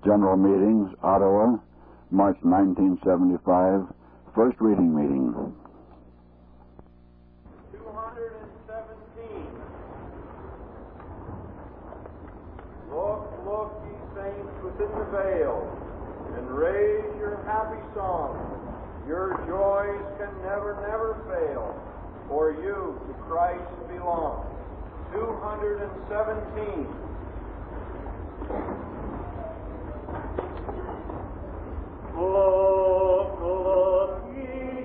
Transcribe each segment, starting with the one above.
General Meetings, Ottawa, March 1975, first reading meeting. 217. Look, ye saints within the veil, and raise your happy song. Your joys can never fail, for you to Christ belong. 217. Look, ye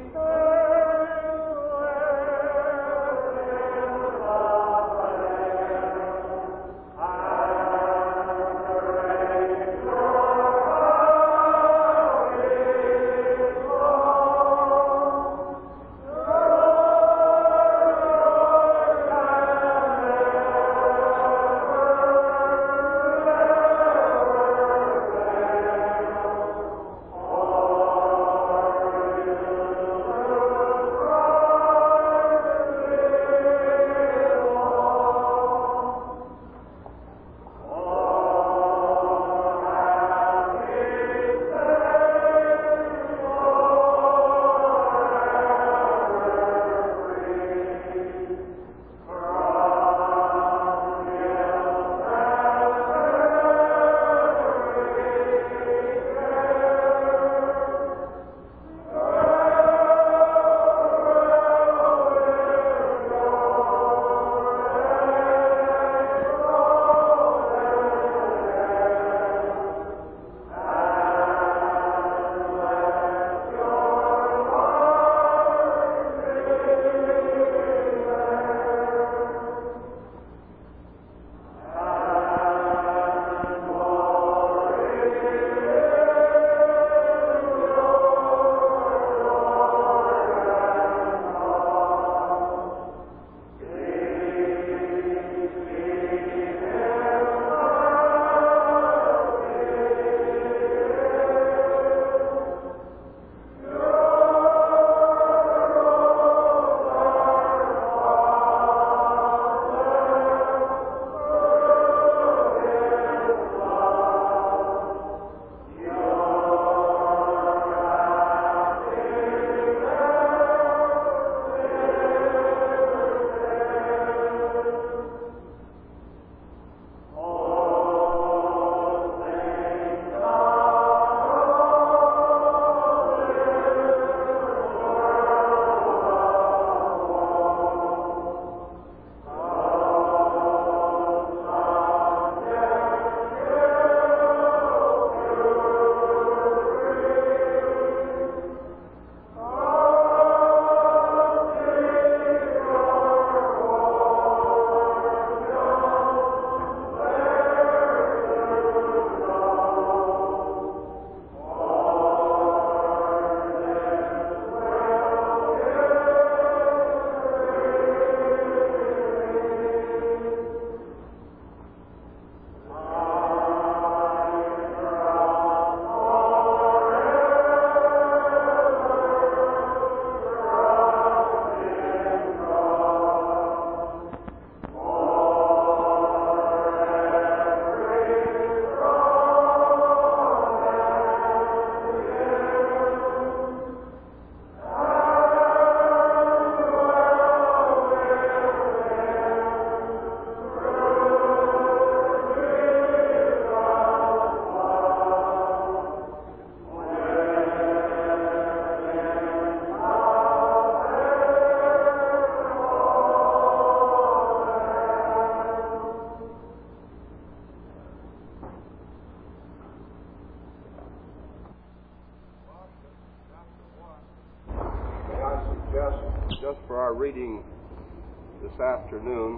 just for our reading this afternoon,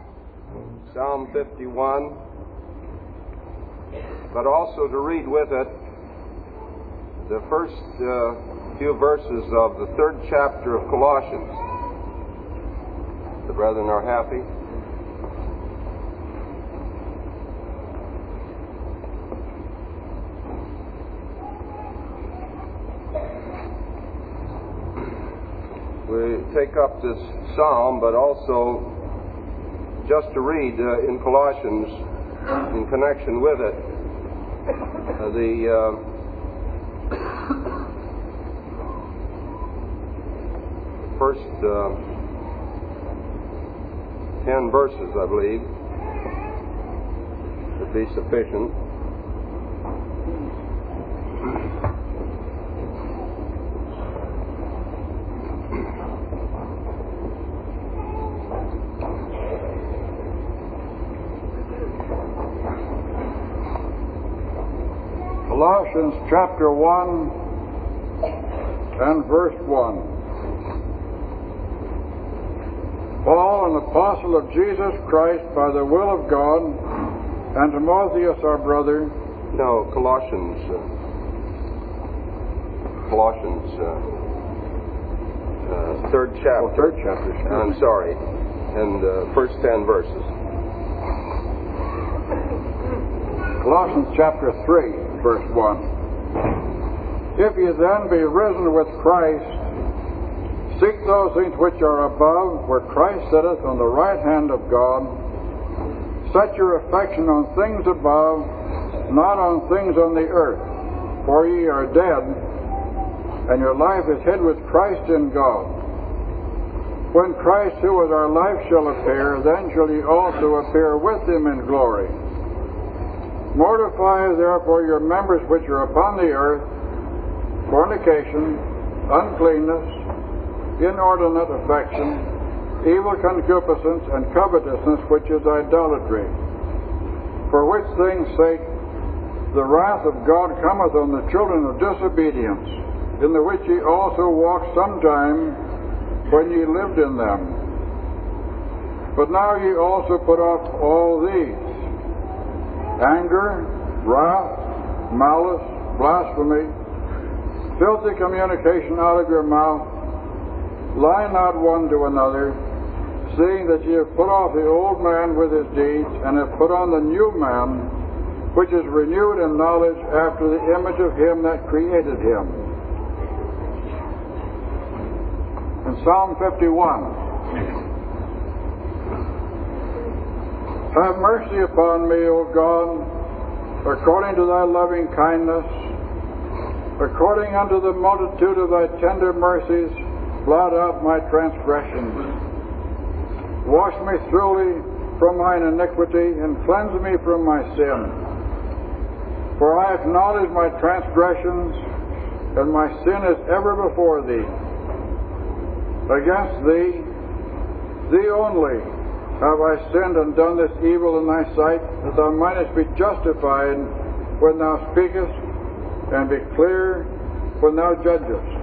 Psalm 51, but also to read with it the first few verses of the 3rd chapter of Colossians. The brethren are happy. We take up this psalm, but also just to read in Colossians in connection with it The first 10 verses, I believe, would be sufficient. Colossians chapter 1 and verse 1. Paul, an apostle of Jesus Christ by the will of God, and Timotheus our brother. No, Colossians. Third chapter. Third chapter. I'm sorry. And first 10 verses. Colossians chapter 3, verse 1. If ye then be risen with Christ, seek those things which are above, where Christ sitteth on the right hand of God. Set your affection on things above, not on things on the earth. For ye are dead, and your life is hid with Christ in God. When Christ, who is our life, shall appear, then shall ye also appear with him in glory. Mortify therefore your members which are upon the earth, fornication, uncleanness, inordinate affection, evil concupiscence, and covetousness, which is idolatry. For which things' sake the wrath of God cometh on the children of disobedience, in the which ye also walked sometime when ye lived in them. But now ye also put off all these: anger, wrath, malice, blasphemy, filthy communication out of your mouth. Lie not one to another, seeing that ye have put off the old man with his deeds, and have put on the new man, which is renewed in knowledge after the image of him that created him. In Psalm 51, have mercy upon me, O God, according to thy loving kindness, according unto the multitude of thy tender mercies, blot out my transgressions. Wash me thoroughly from mine iniquity, and cleanse me from my sin. For I acknowledge my transgressions, and my sin is ever before thee. Against thee, thee only, have I sinned and done this evil in thy sight, that thou mightest be justified when thou speakest, and be clear when thou judgest.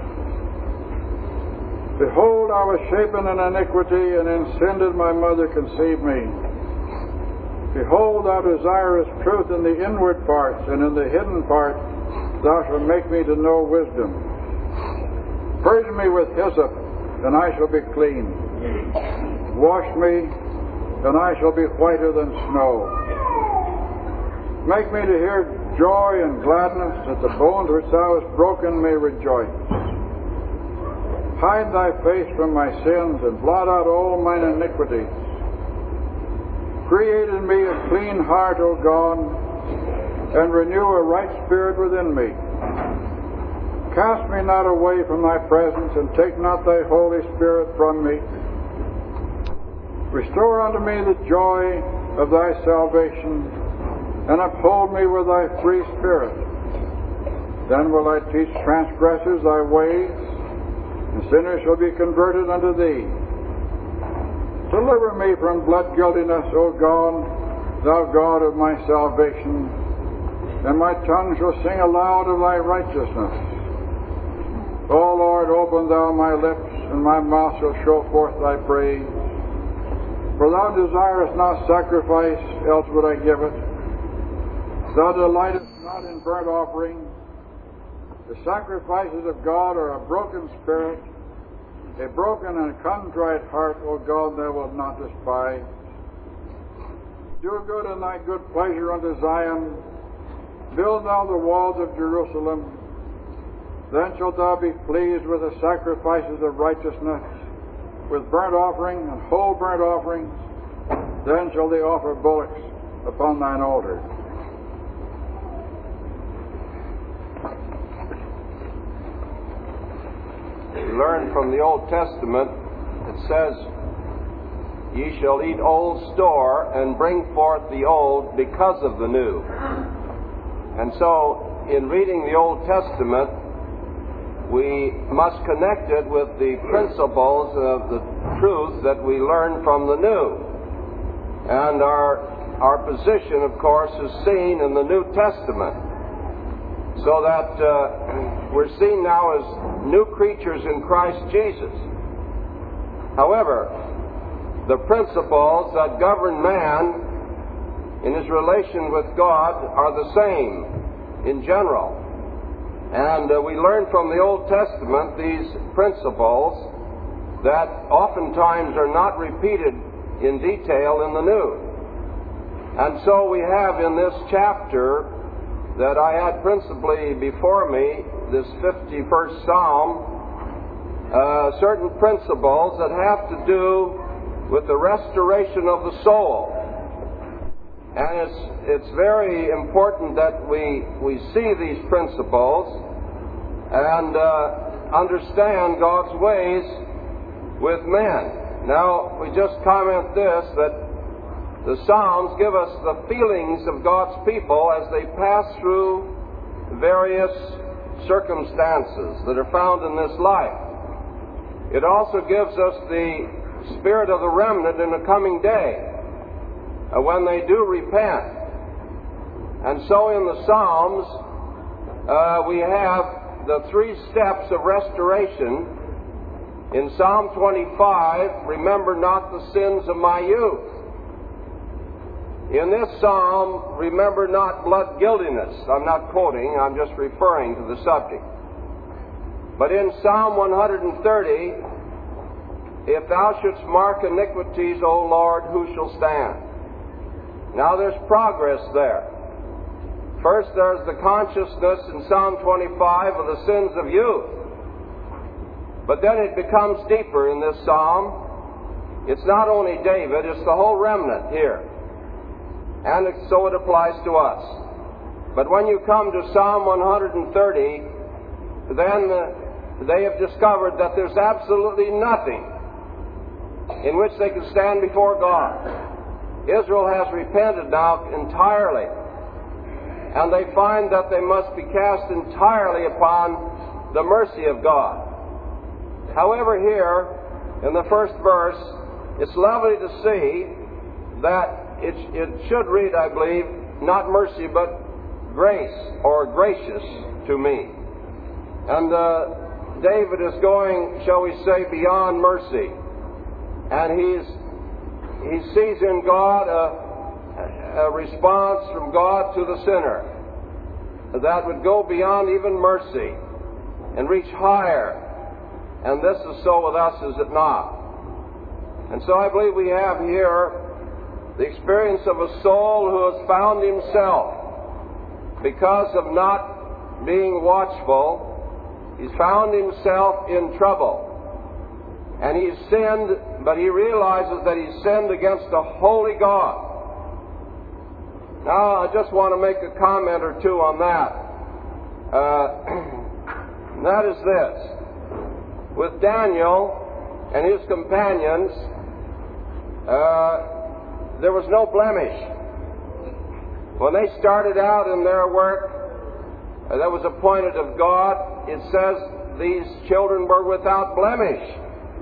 Behold, I was shapen in iniquity, and in sin did my mother conceive me. Behold, thou desirest truth in the inward parts, and in the hidden part thou shalt make me to know wisdom. Purge me with hyssop, and I shall be clean. Wash me, and I shall be whiter than snow. Make me to hear joy and gladness, that the bones which thou hast broken may rejoice. Hide thy face from my sins, and blot out all mine iniquities. Create in me a clean heart, O God, and renew a right spirit within me. Cast me not away from thy presence, and take not thy Holy Spirit from me. Restore unto me the joy of thy salvation, and uphold me with thy free spirit. Then will I teach transgressors thy ways, and sinners shall be converted unto thee. Deliver me from blood guiltiness, O God, thou God of my salvation, and my tongue shall sing aloud of thy righteousness. O Lord, open thou my lips, and my mouth shall show forth thy praise. For thou desirest not sacrifice, else would I give it. Thou delightest not in burnt offerings. The sacrifices of God are a broken spirit, a broken and contrite heart, O God, thou wilt not despise. Do good in thy good pleasure unto Zion. Build thou the walls of Jerusalem. Then shalt thou be pleased with the sacrifices of righteousness, with burnt offering and whole burnt offerings. Then shall they offer bullocks upon thine altar. learn from the Old Testament, it says, "Ye shall eat old store and bring forth the old because of the new." And so, in reading the Old Testament, we must connect it with the principles of the truth that we learn from the new. And our position, of course, is seen in the New Testament, so that we're seen now as new creatures in Christ Jesus. However, the principles that govern man in his relation with God are the same in general. And we learn from the Old Testament these principles that oftentimes are not repeated in detail in the New. And so we have in this chapter that I had principally before me, this 51st Psalm, certain principles that have to do with the restoration of the soul. And it's very important that we see these principles and understand God's ways with men. Now, we just comment this, that the Psalms give us the feelings of God's people as they pass through various circumstances that are found in this life. It also gives us the spirit of the remnant in the coming day, when they do repent. And so in the Psalms, we have the 3 steps of restoration. In Psalm 25, "Remember not the sins of my youth." In this psalm, "Remember not blood guiltiness." I'm not quoting, I'm just referring to the subject. But in Psalm 130, "If thou shouldst mark iniquities, O Lord, who shall stand?" Now there's progress there. First, there's the consciousness in Psalm 25 of the sins of youth. But then it becomes deeper in this psalm. It's not only David, it's the whole remnant here. And so it applies to us. But when you come to Psalm 130, then they have discovered that there's absolutely nothing in which they can stand before God. Israel has repented now entirely, and they find that they must be cast entirely upon the mercy of God. However, here in the first verse, it's lovely to see that it should read, I believe, not mercy but grace or gracious to me. And David is going, shall we say, beyond mercy. And he sees in God a response from God to the sinner that would go beyond even mercy and reach higher. And this is so with us, is it not? And so I believe we have here the experience of a soul who has found himself, because of not being watchful, he's found himself in trouble. And he's sinned, but he realizes that he's sinned against a holy God. Now, I just want to make a comment or two on that. And that is this. With Daniel and his companions, there was no blemish. When they started out in their work that was appointed of God, it says these children were without blemish.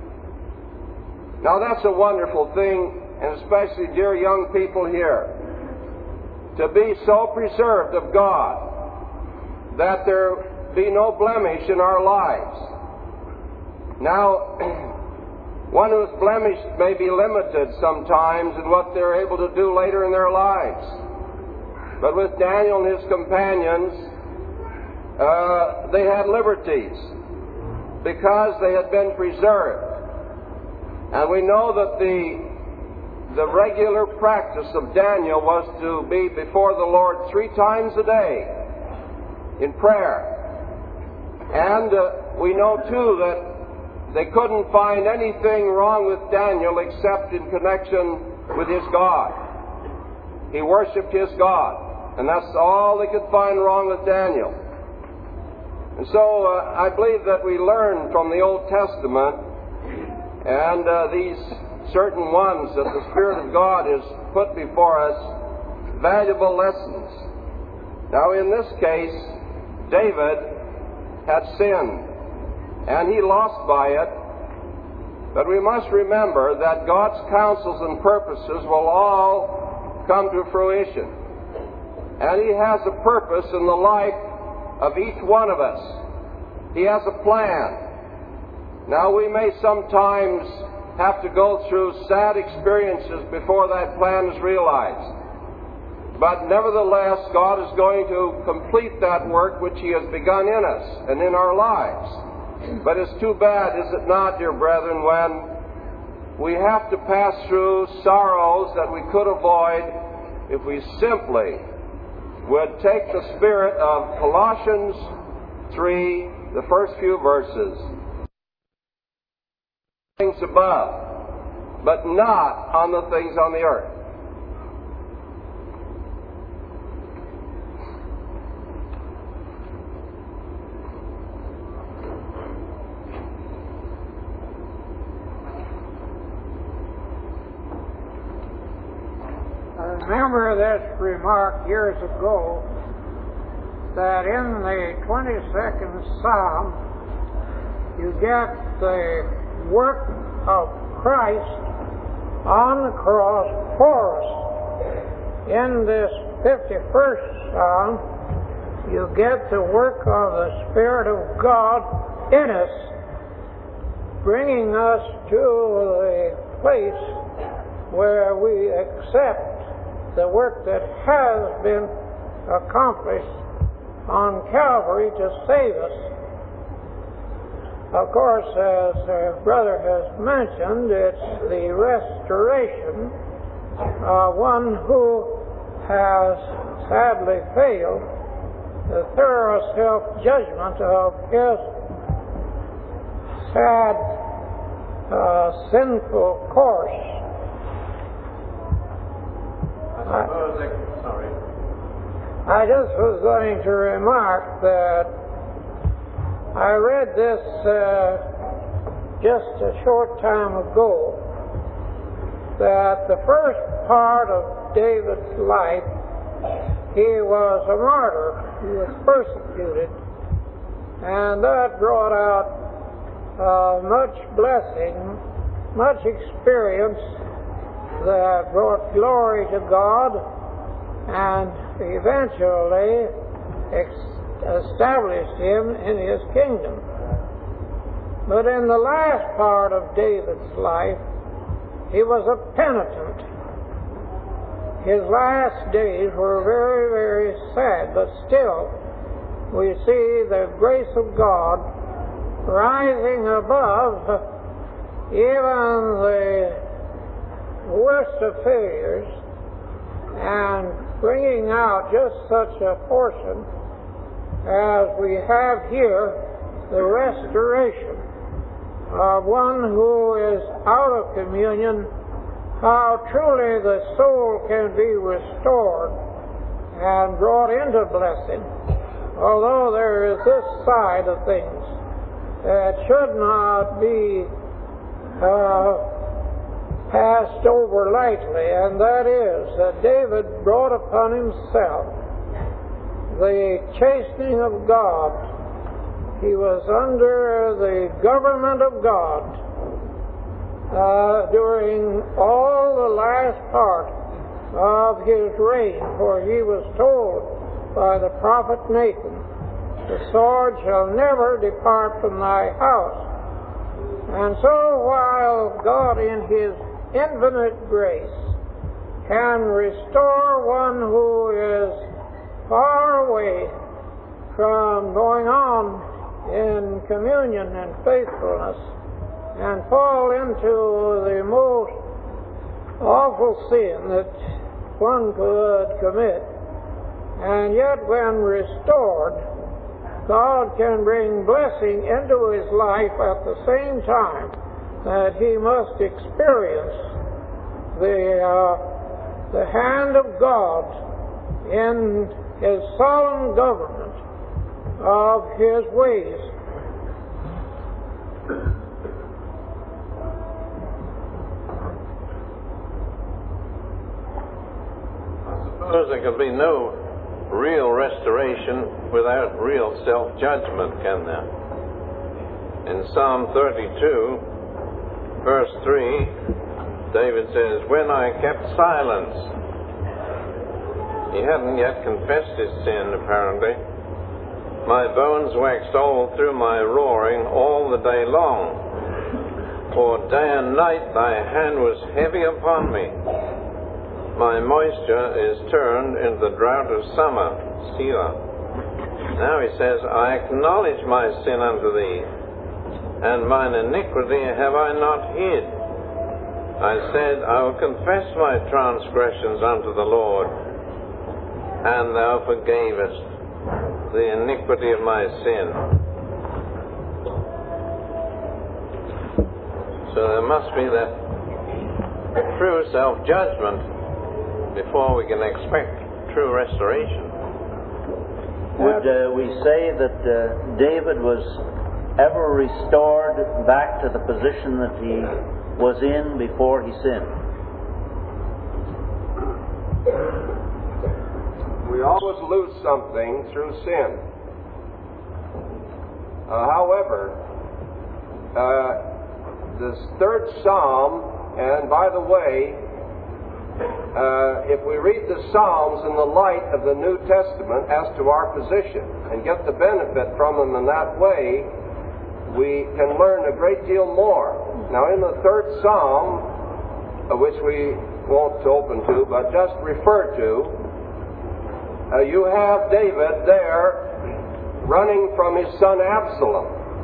Now that's a wonderful thing, and especially dear young people here, to be so preserved of God that there be no blemish in our lives. Now, one who is blemished may be limited sometimes in what they're able to do later in their lives. But with Daniel and his companions, they had liberties because they had been preserved. And we know that the regular practice of Daniel was to be before the Lord 3 times a day in prayer. And we know too that they couldn't find anything wrong with Daniel except in connection with his God. He worshipped his God, and that's all they could find wrong with Daniel. And so I believe that we learn from the Old Testament and these certain ones that the Spirit of God has put before us valuable lessons. Now in this case, David had sinned and he lost by it, but we must remember that God's counsels and purposes will all come to fruition. And He has a purpose in the life of each one of us. He has a plan. Now we may sometimes have to go through sad experiences before that plan is realized. But nevertheless, God is going to complete that work which He has begun in us and in our lives. But it's too bad, is it not, dear brethren, when we have to pass through sorrows that we could avoid if we simply would take the spirit of Colossians 3, the first few verses. Things above, but not on the things on the earth. I remember this remark years ago that in the 22nd Psalm you get the work of Christ on the cross for us. In this 51st Psalm you get the work of the Spirit of God in us, bringing us to the place where we accept the work that has been accomplished on Calvary to save us. Of course, as our brother has mentioned, it's the restoration of one who has sadly failed, the thorough self-judgment of his sad, sinful course. I just was going to remark that I read this just a short time ago, that the first part of David's life, he was a martyr. He was persecuted, and that brought out much blessing, much experience that brought glory to God and eventually established him in His kingdom. But in the last part of David's life, he was a penitent. His last days were very, very sad, but still we see the grace of God rising above even the worst of failures and bringing out just such a portion as we have here, the restoration of one who is out of communion, how truly the soul can be restored and brought into blessing, although there is this side of things that should not be passed over lightly, and that is that David brought upon himself the chastening of God. He was under the government of God during all the last part of his reign, for he was told by the prophet Nathan, "The sword shall never depart from thy house." And so while God in His infinite grace can restore one who is far away from going on in communion and faithfulness and fall into the most awful sin that one could commit, and yet when restored, God can bring blessing into his life at the same time that he must experience the hand of God in his solemn government of his ways. I suppose there can be no real restoration without real self-judgment, can there? In Psalm 32, verse 3, David says, "When I kept silence," he hadn't yet confessed his sin, apparently, "my bones waxed old through my roaring all the day long. For day and night thy hand was heavy upon me. My moisture is turned into the drought of summer." Selah. Now he says, "I acknowledge my sin unto thee, and mine iniquity have I not hid. I said, I will confess my transgressions unto the Lord, and thou forgavest the iniquity of my sin." So there must be that true self-judgment before we can expect true restoration. Would we say that David was ever restored back to the position that he was in before he sinned? We always lose something through sin. However, this third Psalm, and by the way, if we read the Psalms in the light of the New Testament as to our position and get the benefit from them in that way, we can learn a great deal more. Now, in the third Psalm, which we won't open to, but just refer to, you have David there running from his son Absalom.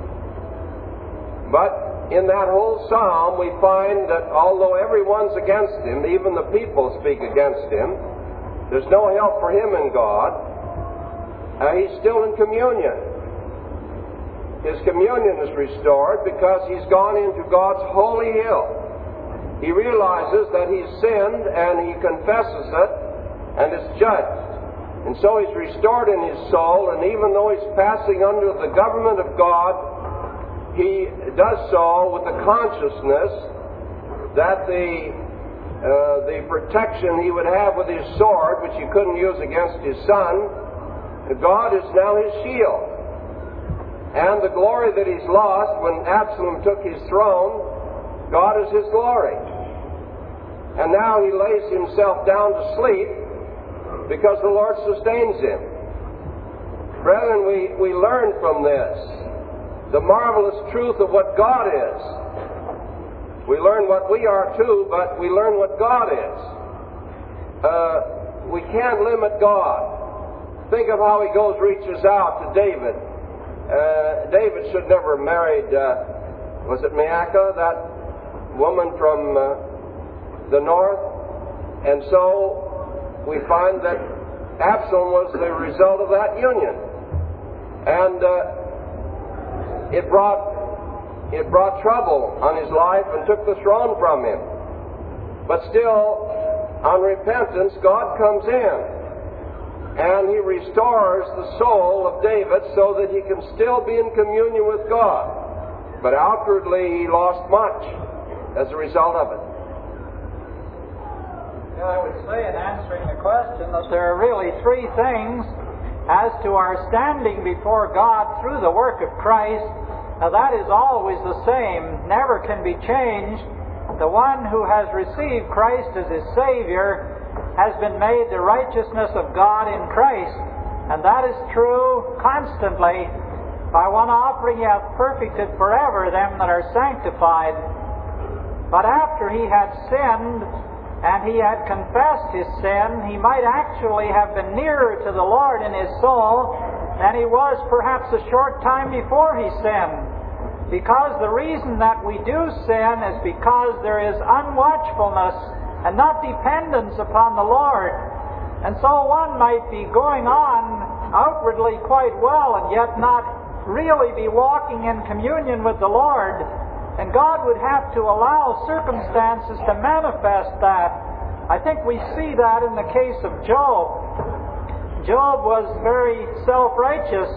But in that whole psalm, we find that although everyone's against him, even the people speak against him, there's no help for him in God, he's still in communion. His communion is restored because he's gone into God's holy hill. He realizes that he's sinned and he confesses it and is judged. And so he's restored in his soul, and even though he's passing under the government of God, he does so with the consciousness that the protection he would have with his sword, which he couldn't use against his son, God is now his shield. And the glory that he's lost when Absalom took his throne, God is his glory. And now he lays himself down to sleep because the Lord sustains him. Brethren, we learn from this the marvelous truth of what God is. We learn what we are too, but we learn what God is. We can't limit God. Think of how he reaches out to David. David should never have married, was it Maacah, that woman from the north? And so we find that Absalom was the result of that union. And it brought trouble on his life and took the throne from him. But still, on repentance, God comes in and he restores the soul of David so that he can still be in communion with God. But outwardly, he lost much as a result of it. Yeah, I would say in answering the question that there are really three things as to our standing before God through the work of Christ. Now that is always the same, never can be changed. The one who has received Christ as his Savior has been made the righteousness of God in Christ. And that is true constantly. By one offering he hath perfected forever them that are sanctified. But after he had sinned, and he had confessed his sin, he might actually have been nearer to the Lord in his soul than he was perhaps a short time before he sinned. Because the reason that we do sin is because there is unwatchfulness and not dependence upon the Lord. And so one might be going on outwardly quite well and yet not really be walking in communion with the Lord. And God would have to allow circumstances to manifest that. I think we see that in the case of Job. Job was very self-righteous,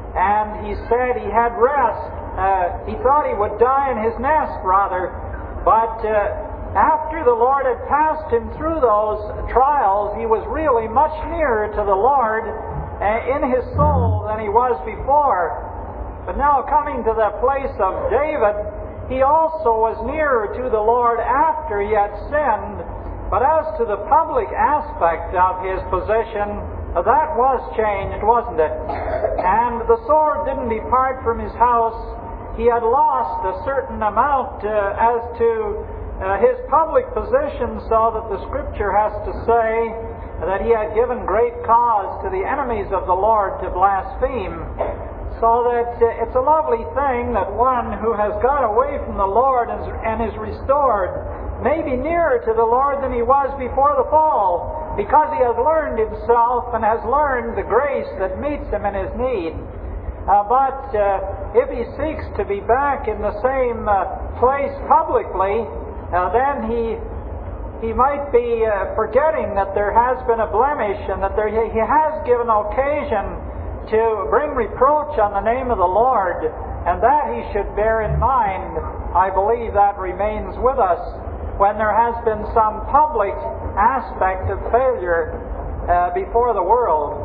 and he said he had rest. He thought he would die in his nest, rather, but after the Lord had passed him through those trials, he was really much nearer to the Lord in his soul than he was before. But now coming to the place of David, he also was nearer to the Lord after he had sinned. But as to the public aspect of his position, that was changed, wasn't it? And the sword didn't depart from his house. He had lost a certain amount as to his public position, so that the Scripture has to say that he had given great cause to the enemies of the Lord to blaspheme. So that it's a lovely thing that one who has got away from the Lord and is restored may be nearer to the Lord than he was before the fall, because he has learned himself and has learned the grace that meets him in his need. But if he seeks to be back in the same place publicly, then he might be forgetting that there has been a blemish and that he has given occasion to bring reproach on the name of the Lord, and that he should bear in mind. I believe that remains with us when there has been some public aspect of failure before the world.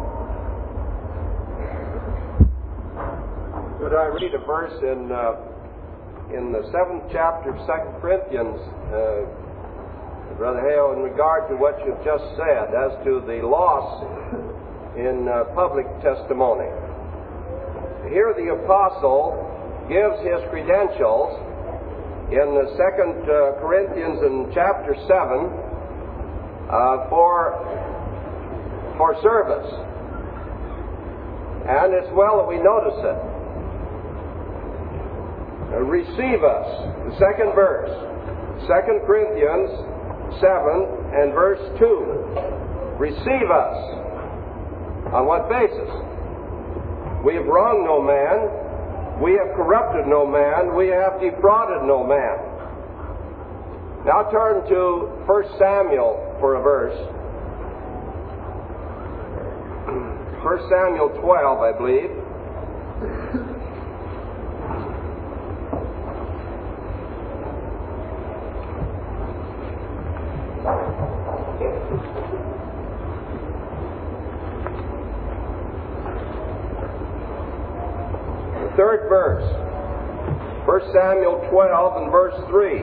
Could I read a verse in the 7th chapter of 2 Corinthians, Brother Hale, in regard to what you've just said as to the loss in public testimony? Here the apostle gives his credentials in the 2 Corinthians in chapter 7 for service. And it's well that we notice it. Receive us, the second verse, 2 Corinthians 7 and verse 2. Receive us. On what basis? We have wronged no man, we have corrupted no man, we have defrauded no man. Now turn to 1 Samuel for a verse. 1 Samuel 12, I believe. Third verse, 1 Samuel 12 and verse 3.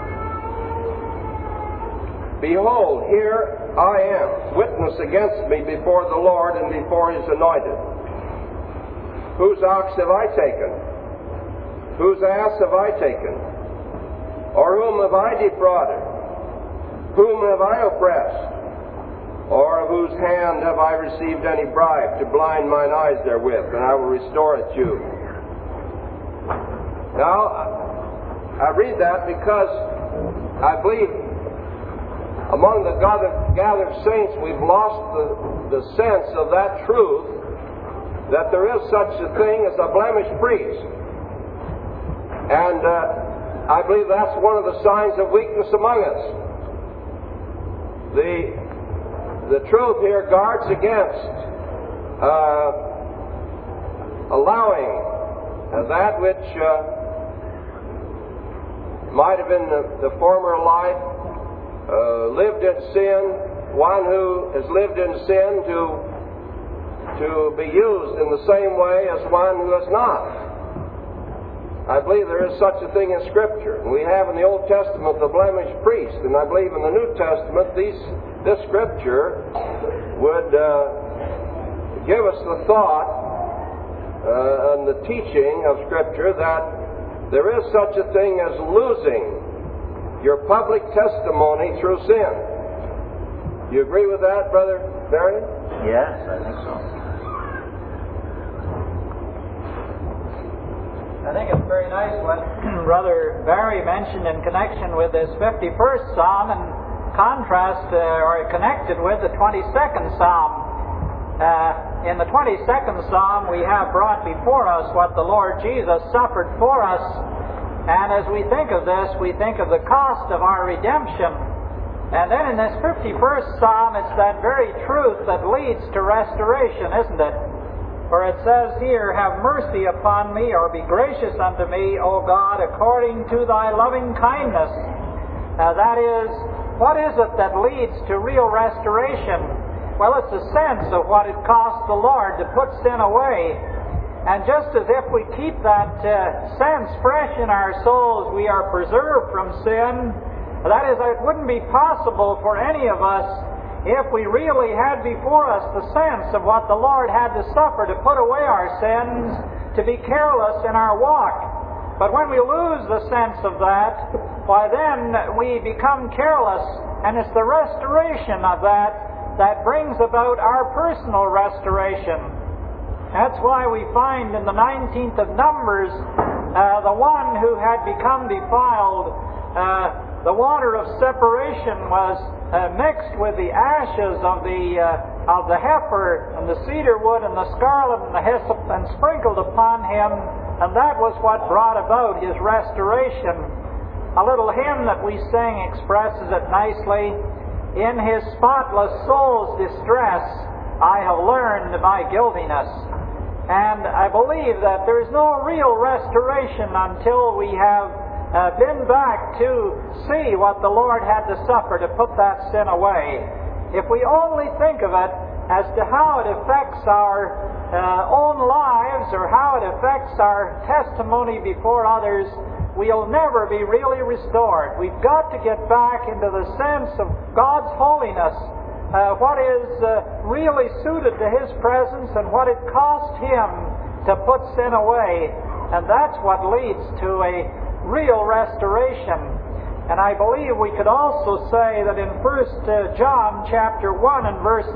Behold, here I am, witness against me before the Lord and before His anointed. Whose ox have I taken? Whose ass have I taken? Or whom have I defrauded? Whom have I oppressed? Or of whose hand have I received any bribe to blind mine eyes therewith, and I will restore it you? Now, I read that because I believe among the gathered saints we've lost the sense of that truth, that there is such a thing as a blemished priest. And I believe that's one of the signs of weakness among us. The truth here guards against allowing that which might have been the former life, lived in sin, one who has lived in sin to be used in the same way as one who has not. I believe there is such a thing in Scripture. We have in the Old Testament the blemished priest, and I believe in the New Testament this Scripture would give us the thought and the teaching of Scripture that there is such a thing as losing your public testimony through sin. Do you agree with that, Brother Barry? Yes, I think so. I think it's very nice what Brother Barry mentioned in connection with this 51st Psalm and contrast or connected with the 22nd Psalm. In the 22nd Psalm, we have brought before us what the Lord Jesus suffered for us. And as we think of this, we think of the cost of our redemption. And then in this 51st Psalm, it's that very truth that leads to restoration, isn't it? For it says here, have mercy upon me, or be gracious unto me, O God, according to thy loving kindness. That is, what is it that leads to real restoration? Well, it's a sense of what it costs the Lord to put sin away. And just as if we keep that sense fresh in our souls, we are preserved from sin. That is, it wouldn't be possible for any of us if we really had before us the sense of what the Lord had to suffer to put away our sins, to be careless in our walk. But when we lose the sense of that, why then we become careless, and it's the restoration of that brings about our personal restoration. That's why we find in the 19th of Numbers, the one who had become defiled, the water of separation was mixed with the ashes of the heifer and the cedar wood and the scarlet and the hyssop and sprinkled upon him, and that was what brought about his restoration. A little hymn that we sing expresses it nicely. In his spotless soul's distress, I have learned my guiltiness. And I believe that there is no real restoration until we have been back to see what the Lord had to suffer to put that sin away. If we only think of it as to how it affects our own lives or how it affects our testimony before others, we'll never be really restored. We've got to get back into the sense of God's holiness, what is really suited to His presence and what it cost Him to put sin away. And that's what leads to a real restoration. And I believe we could also say that in 1 John chapter 1 and verse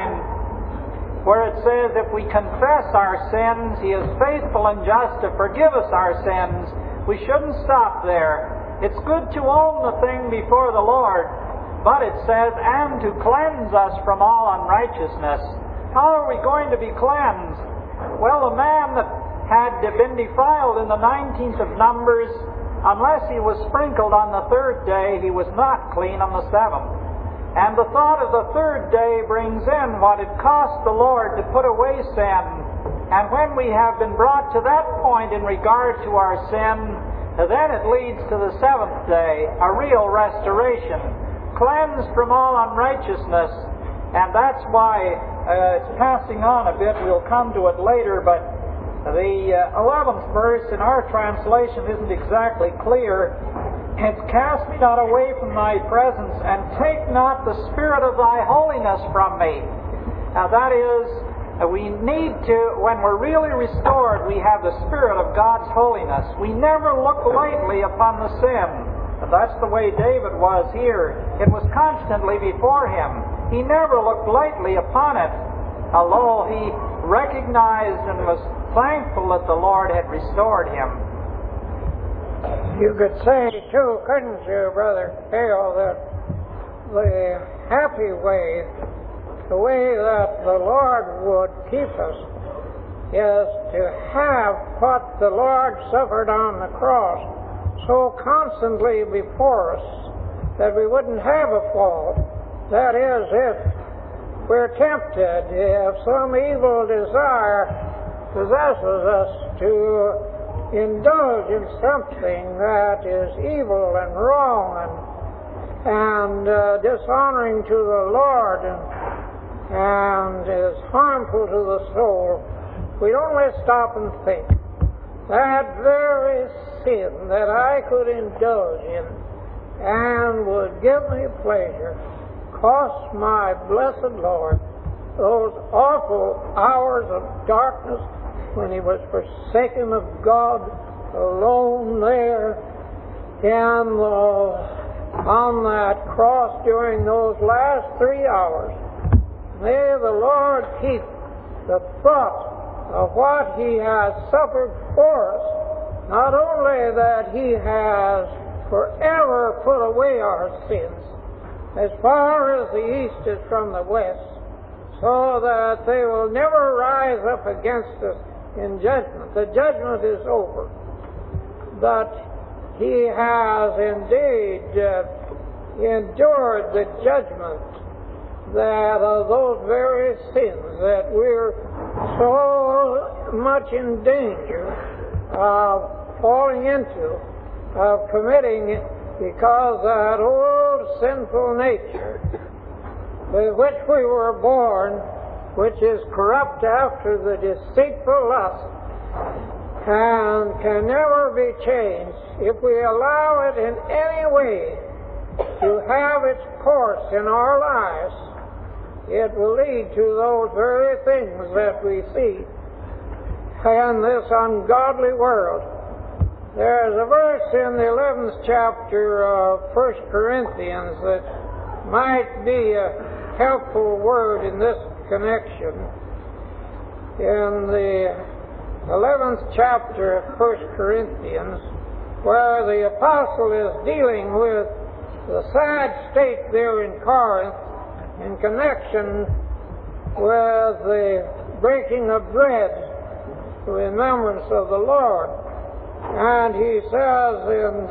9, where it says, if we confess our sins, He is faithful and just to forgive us our sins. We shouldn't stop there. It's good to own the thing before the Lord, but it says, and to cleanse us from all unrighteousness. How are we going to be cleansed? Well, a man that had been defiled in the 19th of Numbers, unless he was sprinkled on the third day, he was not clean on the seventh. And the thought of the third day brings in what it cost the Lord to put away sin. And when we have been brought to that point in regard to our sin, then it leads to the seventh day, a real restoration, cleansed from all unrighteousness. And that's why it's passing on a bit. We'll come to it later, but the 11th verse in our translation isn't exactly clear. It's, cast me not away from thy presence, and take not the spirit of thy holiness from me. Now that is, we need to, when we're really restored, we have the spirit of God's holiness. We never look lightly upon the sin. And that's the way David was here. It was constantly before him. He never looked lightly upon it, although he recognized and was thankful that the Lord had restored him. You could say, too, couldn't you, Brother Hale, that the happy way, the way that the Lord would keep us, is to have what the Lord suffered on the cross so constantly before us that we wouldn't have a fault. That is, if we're tempted, if some evil desire possesses us to indulge in something that is evil and wrong and dishonoring to the Lord and is harmful to the soul, we'd only stop and think, that very sin that I could indulge in and would give me pleasure cost my blessed Lord those awful hours of darkness when He was forsaken of God, alone there on that cross during those last 3 hours. May the Lord keep the thought of what He has suffered for us, not only that He has forever put away our sins, as far as the east is from the west, so that they will never rise up against us in judgment. The judgment is over. But He has indeed endured the judgment that of those very sins that we're so much in danger of falling into, of committing, because that old sinful nature with which we were born, which is corrupt after the deceitful lust, and can never be changed if we allow it in any way to have its course in our lives. It will lead to those very things that we see in this ungodly world. There's a verse in the 11th chapter of 1 Corinthians that might be a helpful word in this connection. In the 11th chapter of 1 Corinthians, where the apostle is dealing with the sad state there in Corinth in connection with the breaking of bread in remembrance of the Lord. And he says in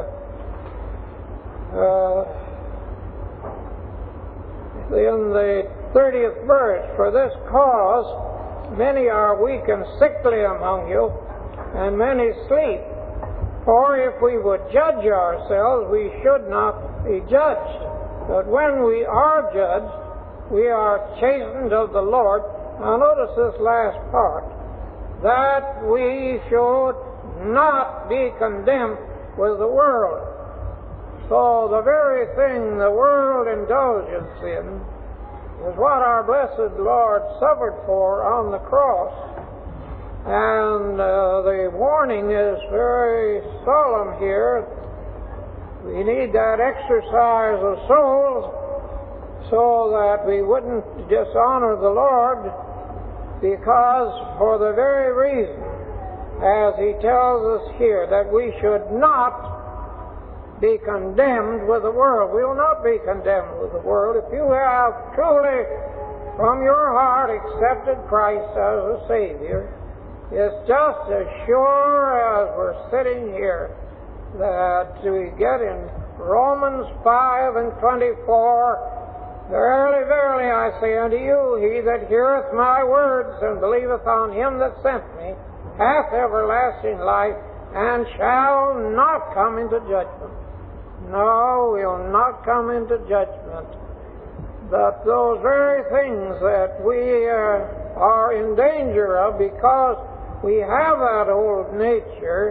the 30th verse, "For this cause many are weak and sickly among you, and many sleep. For if we would judge ourselves, we should not be judged. But when we are judged, we are chastened of the Lord." Now notice this last part, "that we should not be condemned with the world." So the very thing the world indulges in is what our blessed Lord suffered for on the cross. And the warning is very solemn here. We need that exercise of souls so that we wouldn't dishonor the Lord, because for the very reason, as he tells us here, that we should not be condemned with the world. We will not be condemned with the world. If you have truly from your heart accepted Christ as a Savior, it's just as sure as we're sitting here that we get in Romans 5:24, "Verily, verily, I say unto you, he that heareth my words and believeth on him that sent me hath everlasting life, and shall not come into judgment." No, we'll not come into judgment. But those very things that we are in danger of, because we have that old nature,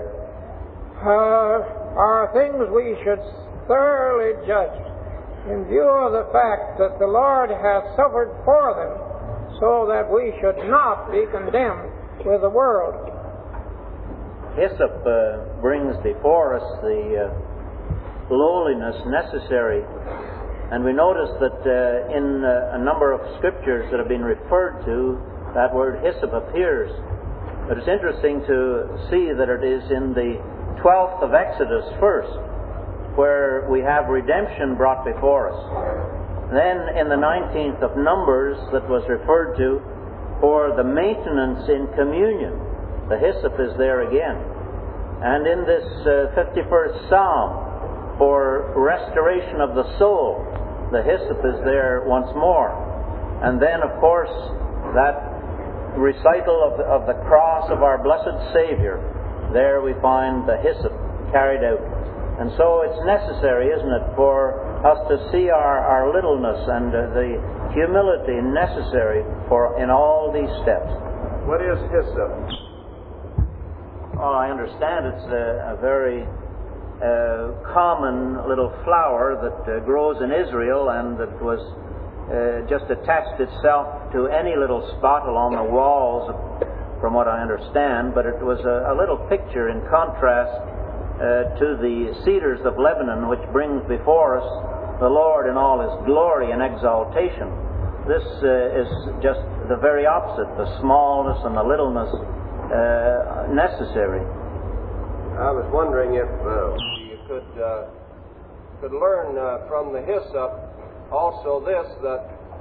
are things we should thoroughly judge in view of the fact that the Lord has suffered for them, so that we should not be condemned with the world. Hyssop brings before us the lowliness necessary. And we notice that in a number of scriptures that have been referred to, that word hyssop appears. But it's interesting to see that it is in the 12th of Exodus first, where we have redemption brought before us. Then in the 19th of Numbers, that was referred to for the maintenance in communion. The hyssop is there again. And in this 51st Psalm, for restoration of the soul, the hyssop is there once more. And then, of course, that recital of the cross of our blessed Savior, there we find the hyssop carried out. And so it's necessary, isn't it, for us to see our littleness and the humility necessary in all these steps. What is hyssop? Well, I understand it's a very common little flower that grows in Israel, and that was just attached itself to any little spot along the walls, from what I understand. But it was a little picture in contrast to the cedars of Lebanon, which brings before us the Lord in all His glory and exaltation. This is just the very opposite, the smallness and the littleness necessary. I was wondering if you could learn from the hyssop also this, that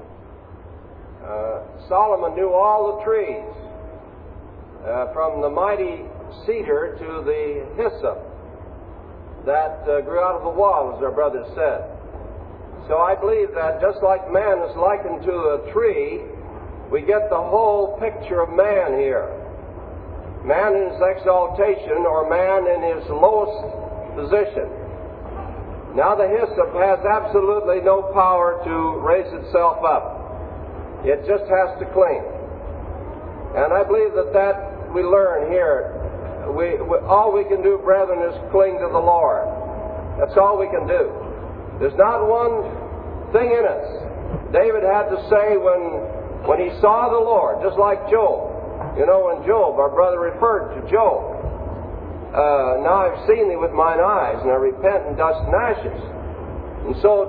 Solomon knew all the trees, from the mighty cedar to the hyssop that grew out of the wall, as our brother said. So I believe that just like man is likened to a tree, we get the whole picture of man here. Man in his exaltation, or man in his lowest position. Now the hyssop has absolutely no power to raise itself up. It just has to cling. And I believe that we learn here. All we can do, brethren, is cling to the Lord. That's all we can do. There's not one thing in us. David had to say when he saw the Lord, just like Job. You know, when Job, our brother referred to Job, now I've seen thee with mine eyes, and I repent in dust and ashes. And so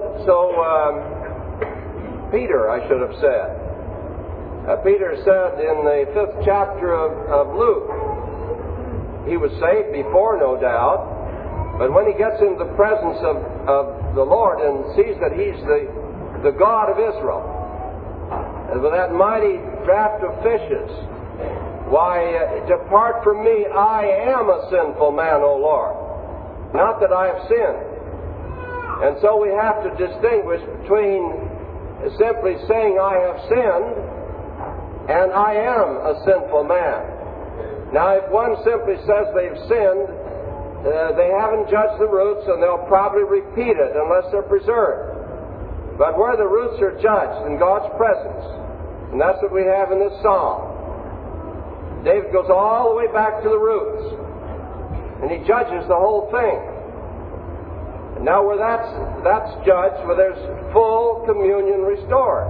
Peter, I should have said. Peter said in the 5th chapter of Luke, he was saved before, no doubt, but when he gets into the presence of the Lord and sees that He's the God of Israel, and with that mighty draught of fishes, why, depart from me, I am a sinful man, O Lord. Not that I have sinned. And so we have to distinguish between simply saying I have sinned and I am a sinful man. Now, if one simply says they've sinned, they haven't judged the roots, and they'll probably repeat it unless they're preserved. But where the roots are judged in God's presence, and that's what we have in this psalm. David goes all the way back to the roots, and he judges the whole thing. And now where that's judged, where there's full communion restored.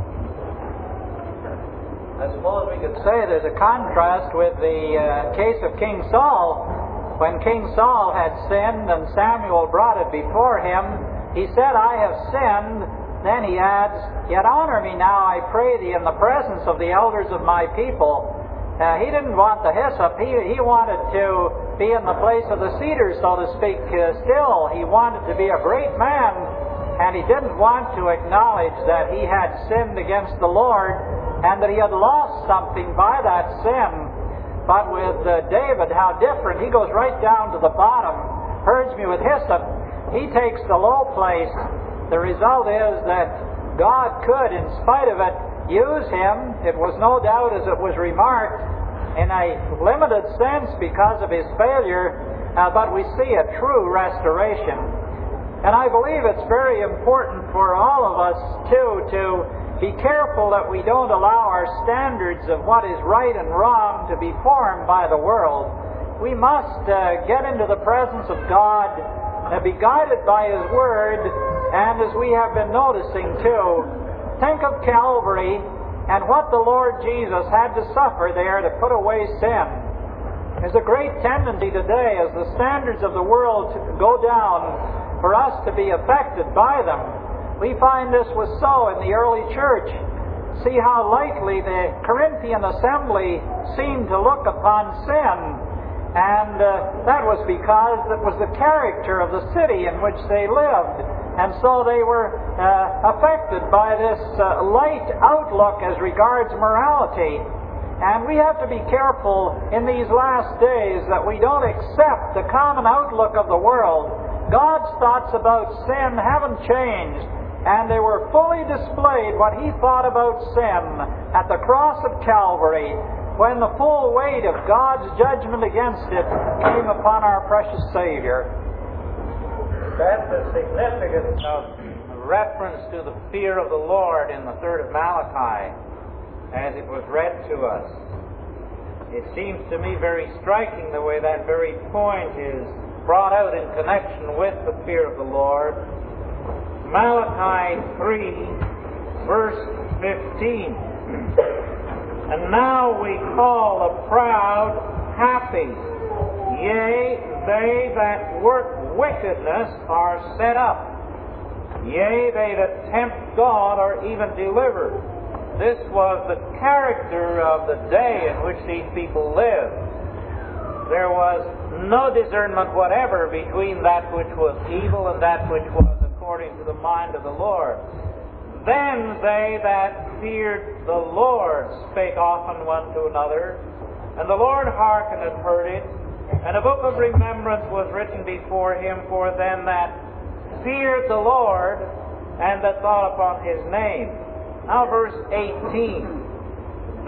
I suppose we could say there's a contrast with the case of King Saul. When King Saul had sinned and Samuel brought it before him, he said, I have sinned. Then he adds, yet honor me now, I pray thee, in the presence of the elders of my people. He didn't want the hyssop. He wanted to be in the place of the cedar, so to speak, still. He wanted to be a great man, and he didn't want to acknowledge that he had sinned against the Lord and that he had lost something by that sin. But with David, how different. He goes right down to the bottom, purge me with hyssop. He takes the low place. The result is that God could, in spite of it, use him. It was no doubt, as it was remarked, in a limited sense because of his failure, but we see a true restoration. And I believe it's very important for all of us, too, to be careful that we don't allow our standards of what is right and wrong to be formed by the world. We must get into the presence of God and be guided by His Word, and as we have been noticing, too, think of Calvary and what the Lord Jesus had to suffer there to put away sin. There's a great tendency today, as the standards of the world go down, for us to be affected by them. We find this was so in the early church. See how lightly the Corinthian assembly seemed to look upon sin. And that was because it was the character of the city in which they lived. And so they were affected by this light outlook as regards morality. And we have to be careful in these last days that we don't accept the common outlook of the world. God's thoughts about sin haven't changed, and they were fully displayed what He thought about sin at the cross of Calvary, when the full weight of God's judgment against it came upon our precious Savior. That's the significance of reference to the fear of the Lord in the 3rd of Malachi, as it was read to us. It seems to me very striking the way that very point is brought out in connection with the fear of the Lord. Malachi 3, verse 15. And now we call the proud happy. Yea, they that work wickedness are set up. Yea, they that tempt God are even delivered. This was the character of the day in which these people lived. There was no discernment whatever between that which was evil and that which was according to the mind of the Lord. Then they that feared the Lord spake often one to another, and the Lord hearkened and heard it, and a book of remembrance was written before him for them that feared the Lord and that thought upon His name. Now verse 18.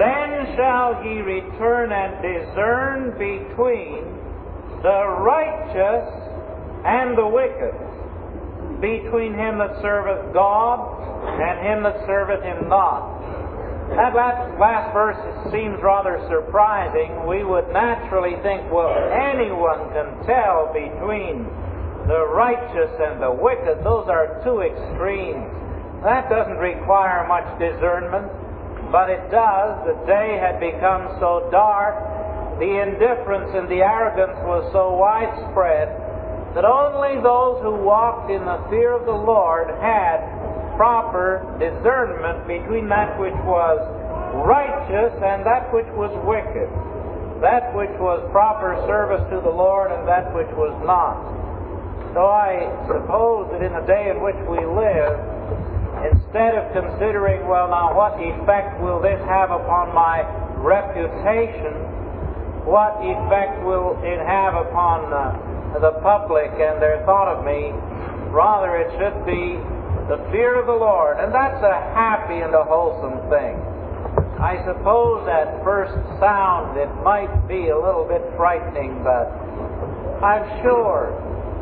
Then shall ye return and discern between the righteous and the wicked, between him that serveth God and him that serveth him not. That last verse seems rather surprising. We would naturally think, well, anyone can tell between the righteous and the wicked. Those are two extremes. That doesn't require much discernment, but it does. The day had become so dark, the indifference and the arrogance was so widespread, that only those who walked in the fear of the Lord had proper discernment between that which was righteous and that which was wicked, that which was proper service to the Lord and that which was not. So I suppose that in the day in which we live, instead of considering, well, now what effect will this have upon my reputation, what effect will it have upon the public and their thought of me, rather it should be the fear of the Lord, and that's a happy and a wholesome thing. I suppose at first sound it might be a little bit frightening, but I'm sure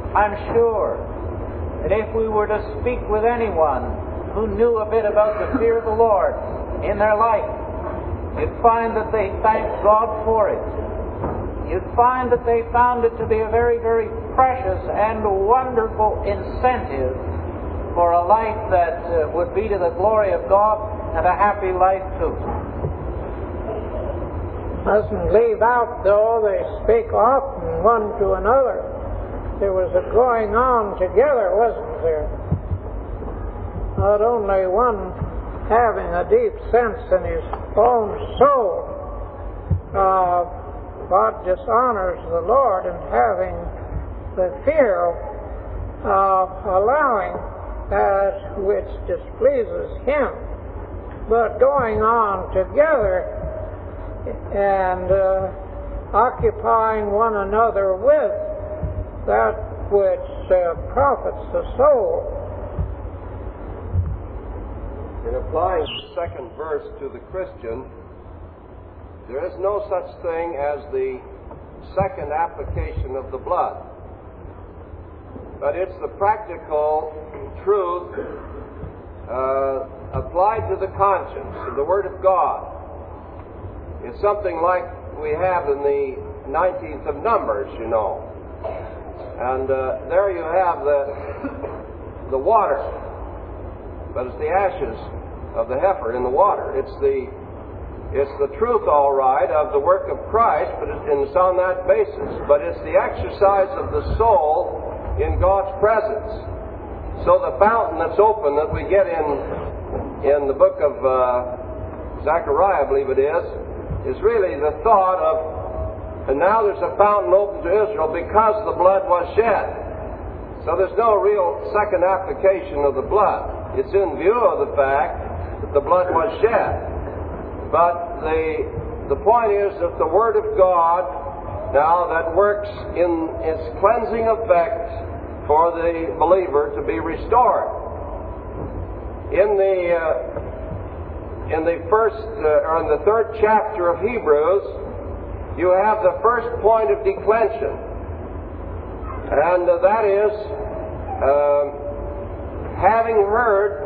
that if we were to speak with anyone who knew a bit about the fear of the Lord in their life, you'd find that they thanked God for it. You'd find that they found it to be a very, very precious and wonderful incentive for a life that would be to the glory of God and a happy life too. Mustn't leave out, though, they speak often one to another. There was a going on together, wasn't there? Not only one having a deep sense in his own soul of what dishonors the Lord, and having the fear of allowing that which displeases Him, but going on together and occupying one another with that which profits the soul. In applying the second verse to the Christian, there is no such thing as the second application of the blood, but it's the practical truth applied to the conscience, to the Word of God. It's something like we have in the 19th of Numbers, you know. And there you have the water, but it's the ashes of the heifer in the water. It's the truth, all right, of the work of Christ, but it's on that basis. But it's the exercise of the soul in God's presence. So the fountain that's open that we get in the book of Zechariah, I believe it is really the thought of, and now there's a fountain open to Israel because the blood was shed. So there's no real second application of the blood. It's in view of the fact that the blood was shed. But the point is that the Word of God now that works in its cleansing effect for the believer to be restored. In the third chapter of Hebrews, you have the first point of declension, and that is having heard.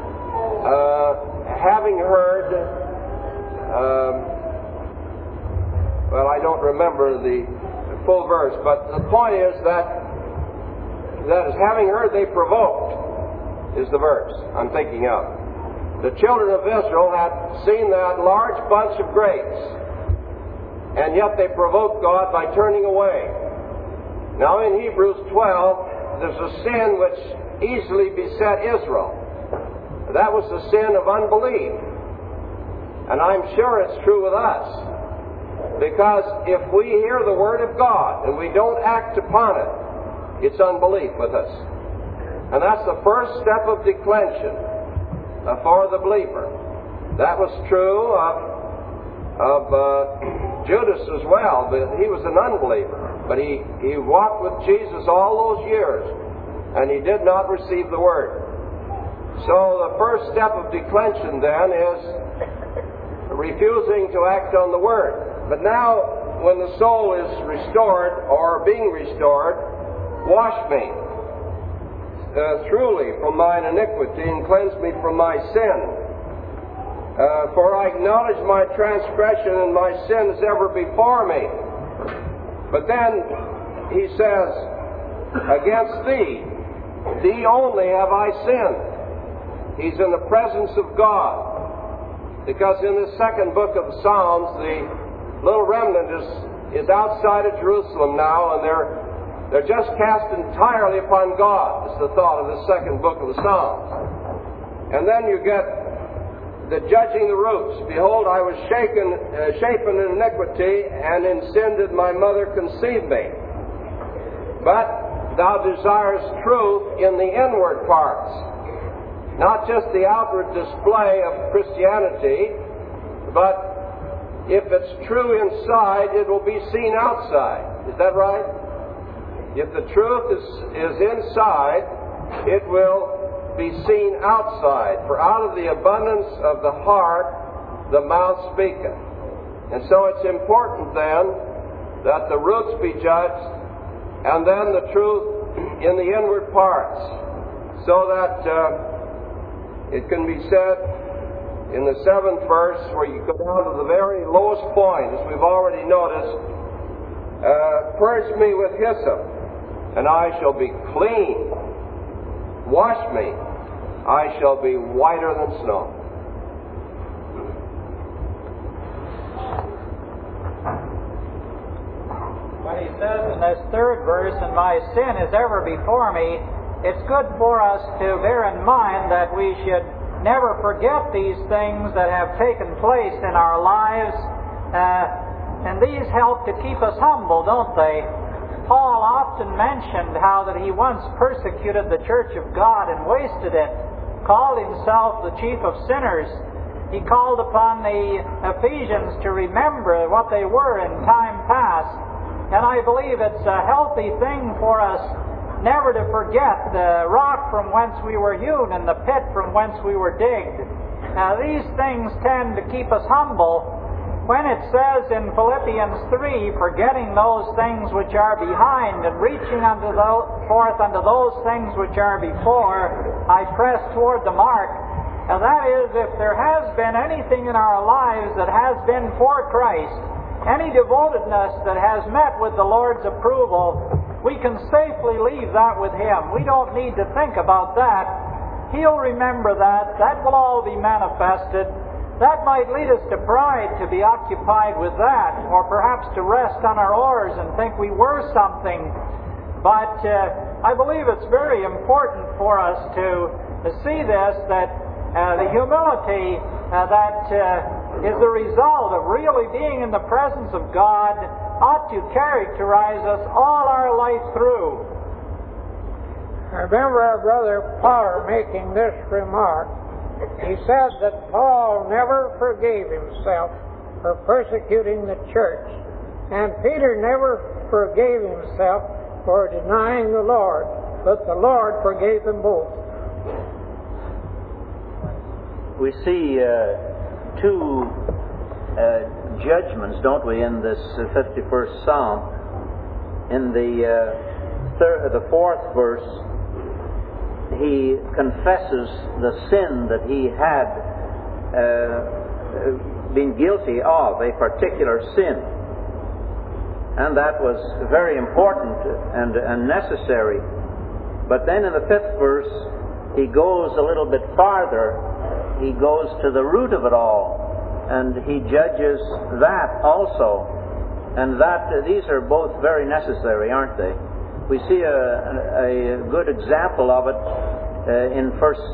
Well, I don't remember the full verse, but the point is that is having heard they provoked, is the verse I'm thinking of. The children of Israel had seen that large bunch of grapes, and yet they provoked God by turning away. Now in Hebrews 12, there's a sin which easily beset Israel. That was the sin of unbelief. And I'm sure it's true with us. Because if we hear the Word of God and we don't act upon it, it's unbelief with us. And that's the first step of declension for the believer. That was true of Judas as well, but he was an unbeliever. But he walked with Jesus all those years, and he did not receive the Word. So the first step of declension then is refusing to act on the Word. But now, when the soul is restored, or being restored, wash me truly from mine iniquity, and cleanse me from my sin. For I acknowledge my transgression, and my sin is ever before me. But then he says, against thee only have I sinned. He's in the presence of God. Because in the second book of the Psalms, the little remnant is outside of Jerusalem now, and they're just cast entirely upon God. It's the thought of the second book of the Psalms. And then you get the judging the roots. Behold, I was shapen in iniquity, and in sin did my mother conceive me. But thou desirest truth in the inward parts, not just the outward display of Christianity, but if it's true inside, it will be seen outside. Is that right? If the truth is inside, it will be seen outside. For out of the abundance of the heart, the mouth speaketh. And so it's important then that the roots be judged, and then the truth in the inward parts, so that it can be said in the 7th verse, where you go down to the very lowest point, as we've already noticed, purge me with hyssop, and I shall be clean. Wash me, I shall be whiter than snow. When he says in this 3rd verse, and my sin is ever before me, it's good for us to bear in mind that we should never forget these things that have taken place in our lives, and these help to keep us humble, don't they? Paul often mentioned how that he once persecuted the church of God and wasted it, called himself the chief of sinners. He called upon the Ephesians to remember what they were in time past. And I believe it's a healthy thing for us never to forget the rock from whence we were hewn and the pit from whence we were digged. Now, these things tend to keep us humble. When it says in Philippians 3, forgetting those things which are behind and reaching forth unto those things which are before, I press toward the mark. Now that is, if there has been anything in our lives that has been for Christ, any devotedness that has met with the Lord's approval, we can safely leave that with Him. We don't need to think about that. He'll remember that. That will all be manifested. That might lead us to pride, to be occupied with that, or perhaps to rest on our oars and think we were something. But I believe it's very important for us to see this, that the humility that is the result of really being in the presence of God ought to characterize us all our life through. I remember our brother Potter making this remark. He said that Paul never forgave himself for persecuting the church, and Peter never forgave himself for denying the Lord, but the Lord forgave them both. We see two judgments, don't we, in this 51st Psalm. In the 4th verse, he confesses the sin that he had been guilty of, a particular sin. And that was very important and necessary. But then in the 5th verse, he goes a little bit farther. He goes to the root of it all, and he judges that also. And these are both very necessary, aren't they? We see a good example of it in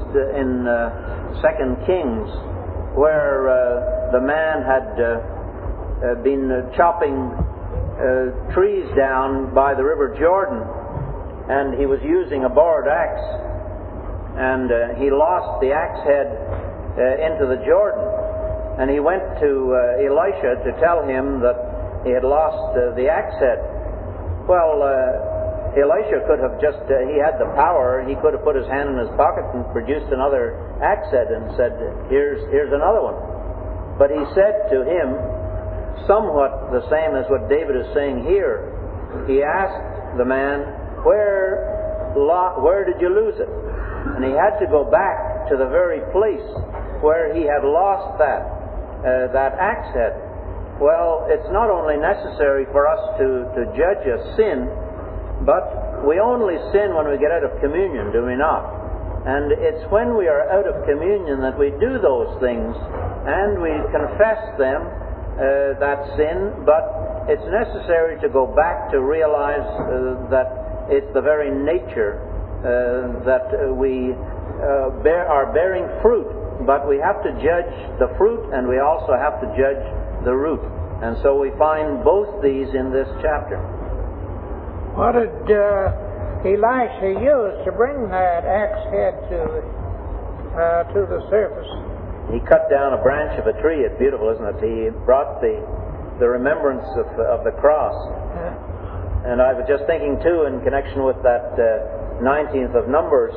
2 Kings, where the man had been chopping trees down by the River Jordan, and he was using a borrowed axe, and he lost the axe head into the Jordan, and he went to Elisha to tell him that he had lost the axe head. Well, Elisha could have he had the power, he could have put his hand in his pocket and produced another axe head and said, here's another one. But he said to him somewhat the same as what David is saying here. He asked the man, where did you lose it? And he had to go back to the very place where he had lost that axe head. Well, it's not only necessary for us to judge a sin, but we only sin when we get out of communion, do we not? And it's when we are out of communion that we do those things and we confess them, that sin, but it's necessary to go back to realize that it's the very nature that we are bearing fruit, but we have to judge the fruit and we also have to judge the root. And so we find both these in this chapter. What did Elisha use to bring that axe head to the surface? He cut down a branch of a tree. It's beautiful, isn't it? He brought the remembrance of the cross. And I was just thinking too, in connection with that 19th of Numbers,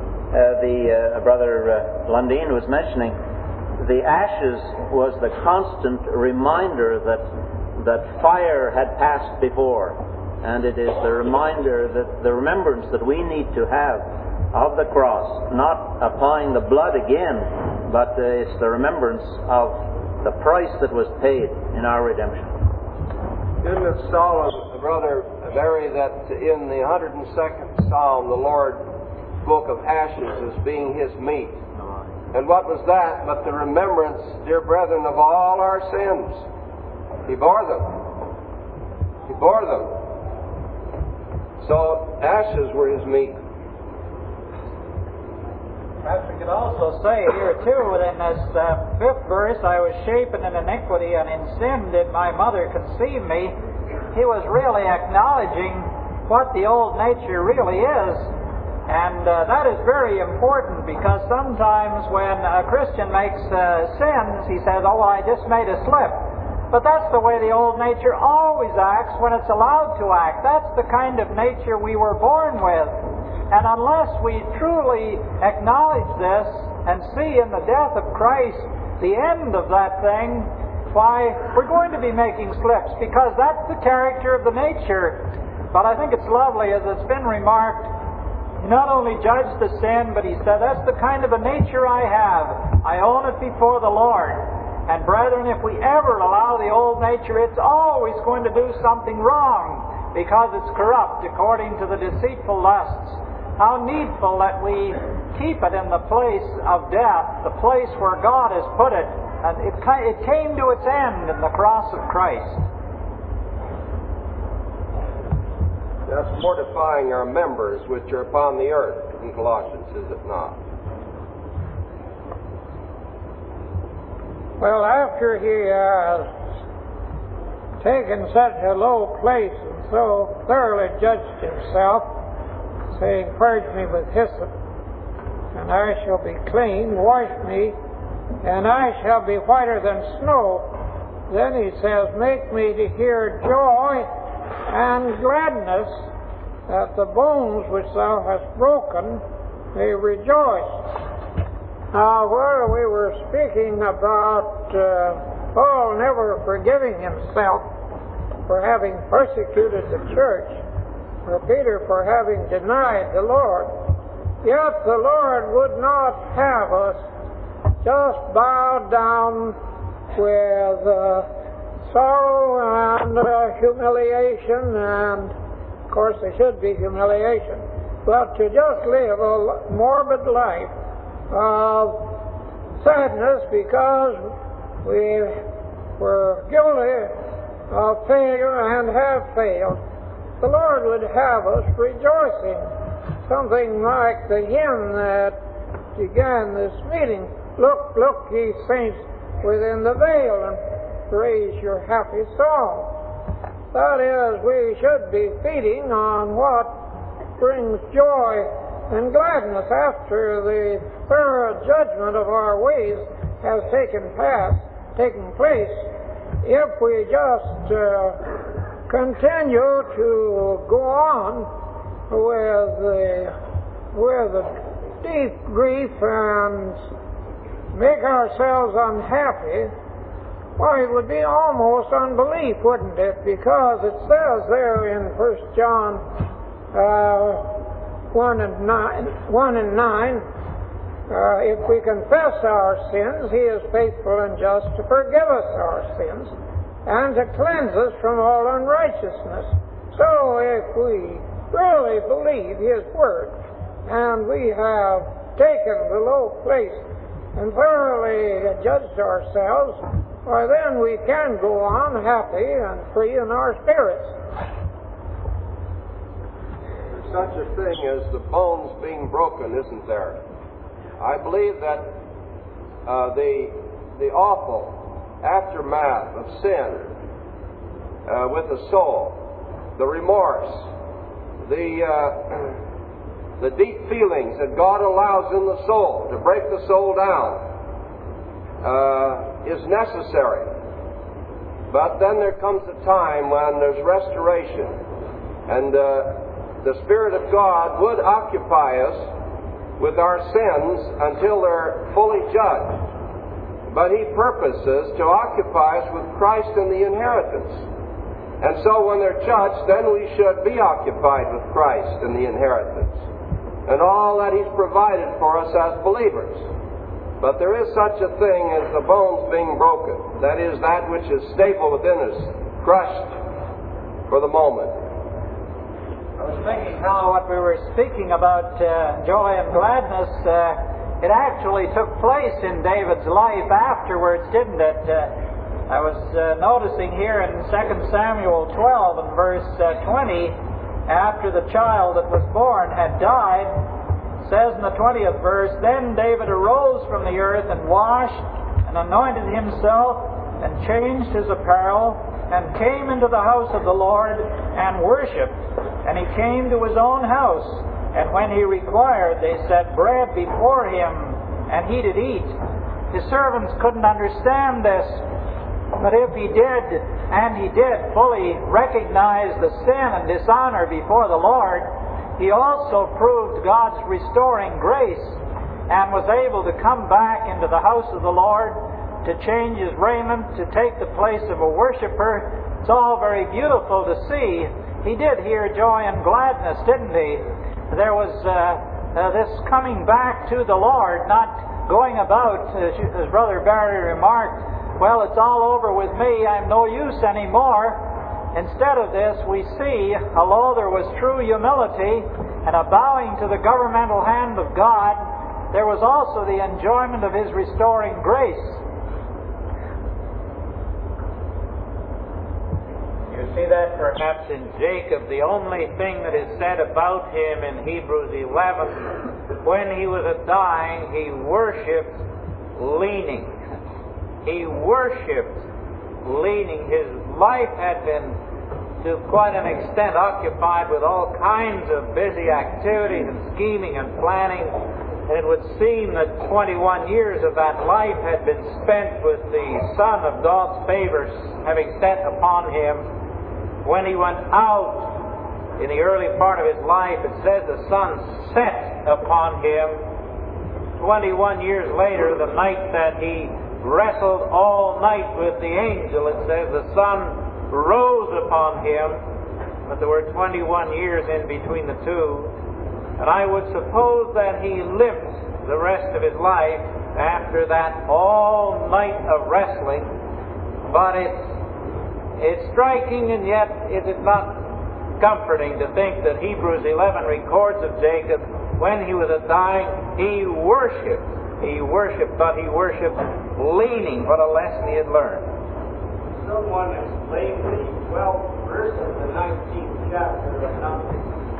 Brother Lundeen was mentioning, the ashes was the constant reminder that fire had passed before. And it is the reminder, that the remembrance that we need to have of the cross, not applying the blood again, but it's the remembrance of the price that was paid in our redemption. Isn't it solemn, Brother Barry, that in the 102nd Psalm the Lord spoke of ashes as being His meat? And what was that but the remembrance, dear brethren, of all our sins? He bore them. He bore them. So ashes were His meat. Perhaps we could also say here too, in this 5th verse, I was shapen in iniquity, and in sin did my mother conceive me. He was really acknowledging what the old nature really is. And that is very important, because sometimes when a Christian makes sins, he says, oh, I just made a slip. But that's the way the old nature always acts when it's allowed to act. That's the kind of nature we were born with. And unless we truly acknowledge this and see in the death of Christ the end of that thing, why, we're going to be making slips, because that's the character of the nature. But I think it's lovely, as it's been remarked, He not only judged the sin, but He said, that's the kind of a nature I have. I own it before the Lord. And brethren, if we ever allow the old nature, it's always going to do something wrong, because it's corrupt according to the deceitful lusts. How needful that we keep it in the place of death, the place where God has put it. And it came to its end in the cross of Christ. That's mortifying our members which are upon the earth in Colossians, is it not? Well, after he has taken such a low place and so thoroughly judged himself, saying, purge me with hyssop, and I shall be clean, wash me, and I shall be whiter than snow. Then he says, make me to hear joy and gladness, that the bones which thou hast broken may rejoice. Now, where we were speaking about Paul never forgiving himself for having persecuted the church, or Peter for having denied the Lord, yet the Lord would not have us just bow down with sorrow and humiliation, and of course there should be humiliation, but to just live a morbid life of sadness because we were guilty of failure and have failed. The Lord would have us rejoicing, something like the hymn that began this meeting. Look, look, ye saints within the veil, and raise your happy song. That is, we should be feeding on what brings joy and gladness after the thorough judgment of our ways has taken place. If we just continue to go on with the deep grief and make ourselves unhappy, Well, it would be almost unbelief, wouldn't it? Because it says there in 1 John 1 and 9, if we confess our sins, He is faithful and just to forgive us our sins and to cleanse us from all unrighteousness. So if we really believe His Word and we have taken the low place and thoroughly judged ourselves, why then we can go on happy and free in our spirits. There's such a thing as the bones being broken, isn't there? I believe that the awful aftermath of sin with the soul, the remorse, the deep feelings that God allows in the soul to break the soul down is necessary. But then there comes a time when there's restoration, and the Spirit of God would occupy us with our sins until they're fully judged. But He purposes to occupy us with Christ in the inheritance. And so when they're judged, then we should be occupied with Christ in the inheritance and all that He's provided for us as believers. But there is such a thing as the bones being broken. That is, that which is stable within us, crushed for the moment. I was thinking how what we were speaking about joy and gladness, it actually took place in David's life afterwards, didn't it? I was noticing here in 2 Samuel 12 and verse 20, after the child that was born had died, says in the 20th verse, "Then David arose from the earth and washed and anointed himself and changed his apparel and came into the house of the Lord and worshipped. And he came to his own house, and when he required, they set bread before him, and he did eat." His servants couldn't understand this, but if he did, and he did fully recognize the sin and dishonor before the Lord, he also proved God's restoring grace and was able to come back into the house of the Lord, to change his raiment, to take the place of a worshiper. It's all very beautiful to see. He did hear joy and gladness, didn't he? There was this coming back to the Lord, not going about, as Brother Barry remarked, well, it's all over with me, I'm no use anymore. Instead of this, we see, although there was true humility and a bowing to the governmental hand of God, there was also the enjoyment of His restoring grace. You see that perhaps in Jacob, the only thing that is said about him in Hebrews 11, when he was dying, he worshipped leaning. He worshipped leaning. His life had been, to quite an extent, occupied with all kinds of busy activities and scheming and planning. And it would seem that 21 years of that life had been spent with the sun of God's favor having set upon him. When he went out in the early part of his life, it says the sun set upon him. 21 years later, the night that he wrestled all night with the angel, it says the sun rose upon him, but there were 21 years in between the two. And I would suppose that he lived the rest of his life after that all night of wrestling. But it's striking, and yet it is not comforting to think that Hebrews 11 records of Jacob, when he was dying, he worshipped, but he worshipped leaning. What a lesson he had learned. Someone explained the 12th verse of the 19th chapter of Numbers.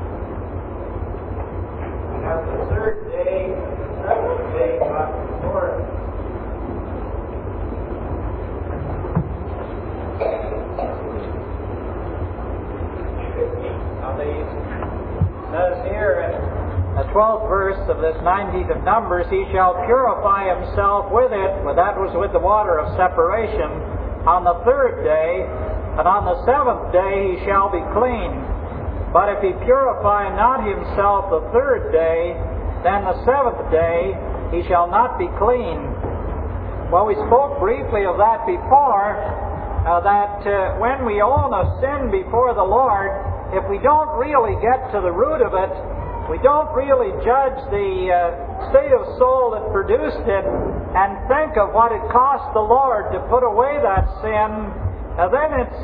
Now the third day, the seventh day, brought before us. Now it says here in the 12th verse of this 19th of Numbers, he shall purify himself with it, but that was with the water of separation, on the third day, and on the seventh day he shall be clean. But if he purify not himself the third day, then the seventh day he shall not be clean. Well, we spoke briefly of that before, that when we own a sin before the Lord, if we don't really get to the root of it, we don't really judge the state of soul that produced it and think of what it cost the Lord to put away that sin, then it's,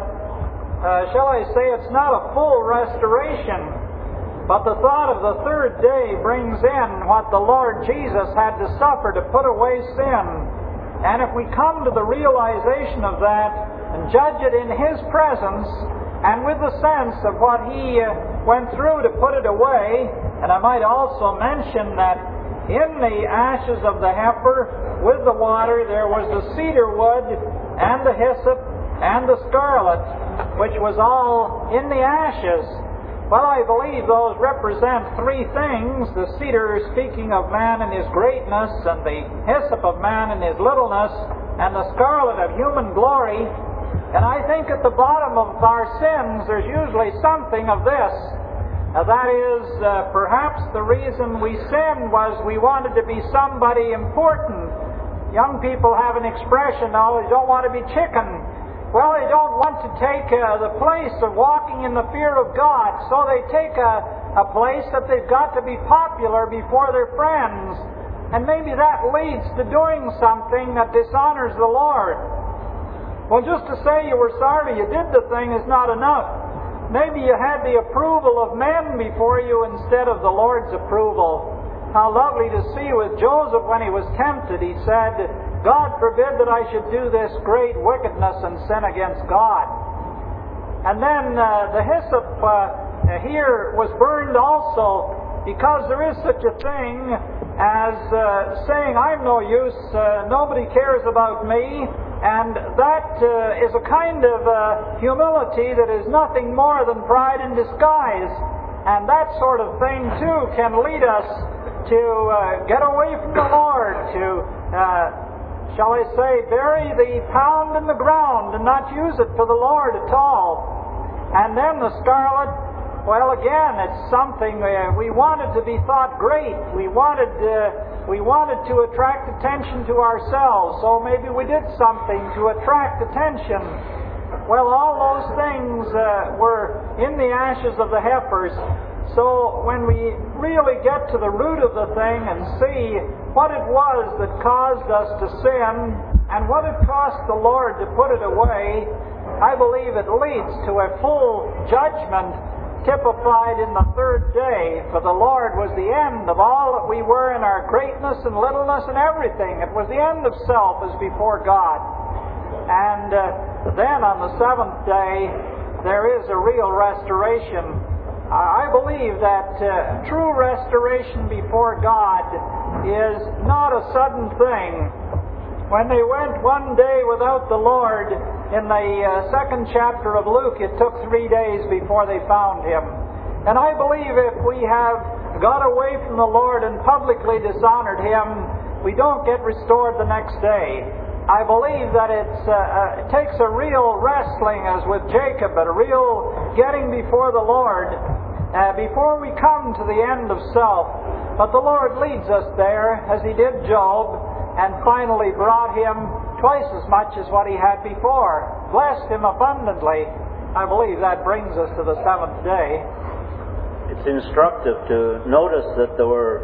shall I say, it's not a full restoration. But the thought of the third day brings in what the Lord Jesus had to suffer to put away sin. And if we come to the realization of that and judge it in His presence and with the sense of what He went through to put it away, and I might also mention that in the ashes of the heifer with the water there was the cedar wood and the hyssop and the scarlet, which was all in the ashes. Well, I believe those represent three things. The cedar speaking of man and his greatness, and the hyssop of man and his littleness, and the scarlet of human glory. And I think at the bottom of our sins there's usually something of this. That is, perhaps the reason we sinned was we wanted to be somebody important. Young people have an expression, oh, they don't want to be chicken. Well, they don't want to take the place of walking in the fear of God, so they take a place that they've got to be popular before their friends. And maybe that leads to doing something that dishonors the Lord. Well, just to say you were sorry you did the thing is not enough. Maybe you had the approval of men before you instead of the Lord's approval. How lovely to see with Joseph when he was tempted. He said, God forbid that I should do this great wickedness and sin against God. And then the hyssop here was burned also, because there is such a thing as saying, I'm no use, nobody cares about me, and that is a kind of humility that is nothing more than pride in disguise. And that sort of thing, too, can lead us to get away from the Lord, to shall I say, bury the pound in the ground and not use it for the Lord at all. And then the scarlet, well, again, it's something we wanted to be thought great. We wanted to attract attention to ourselves, so maybe we did something to attract attention. Well, all those things were in the ashes of the heifers. So when we really get to the root of the thing and see what it was that caused us to sin and what it cost the Lord to put it away, I believe it leads to a full judgment typified in the third day. For the Lord was the end of all that we were in our greatness and littleness and everything. It was the end of self as before God. And then on the seventh day there is a real restoration. I believe that true restoration before God is not a sudden thing. When they went one day without the Lord, in the second chapter of Luke, it took 3 days before they found Him. And I believe if we have got away from the Lord and publicly dishonored Him, we don't get restored the next day. I believe that it takes a real wrestling, as with Jacob, but a real getting before the Lord before we come to the end of self. But the Lord leads us there, as He did Job, and finally brought him twice as much as what he had before, blessed him abundantly. I believe that brings us to the seventh day. It's instructive to notice that there were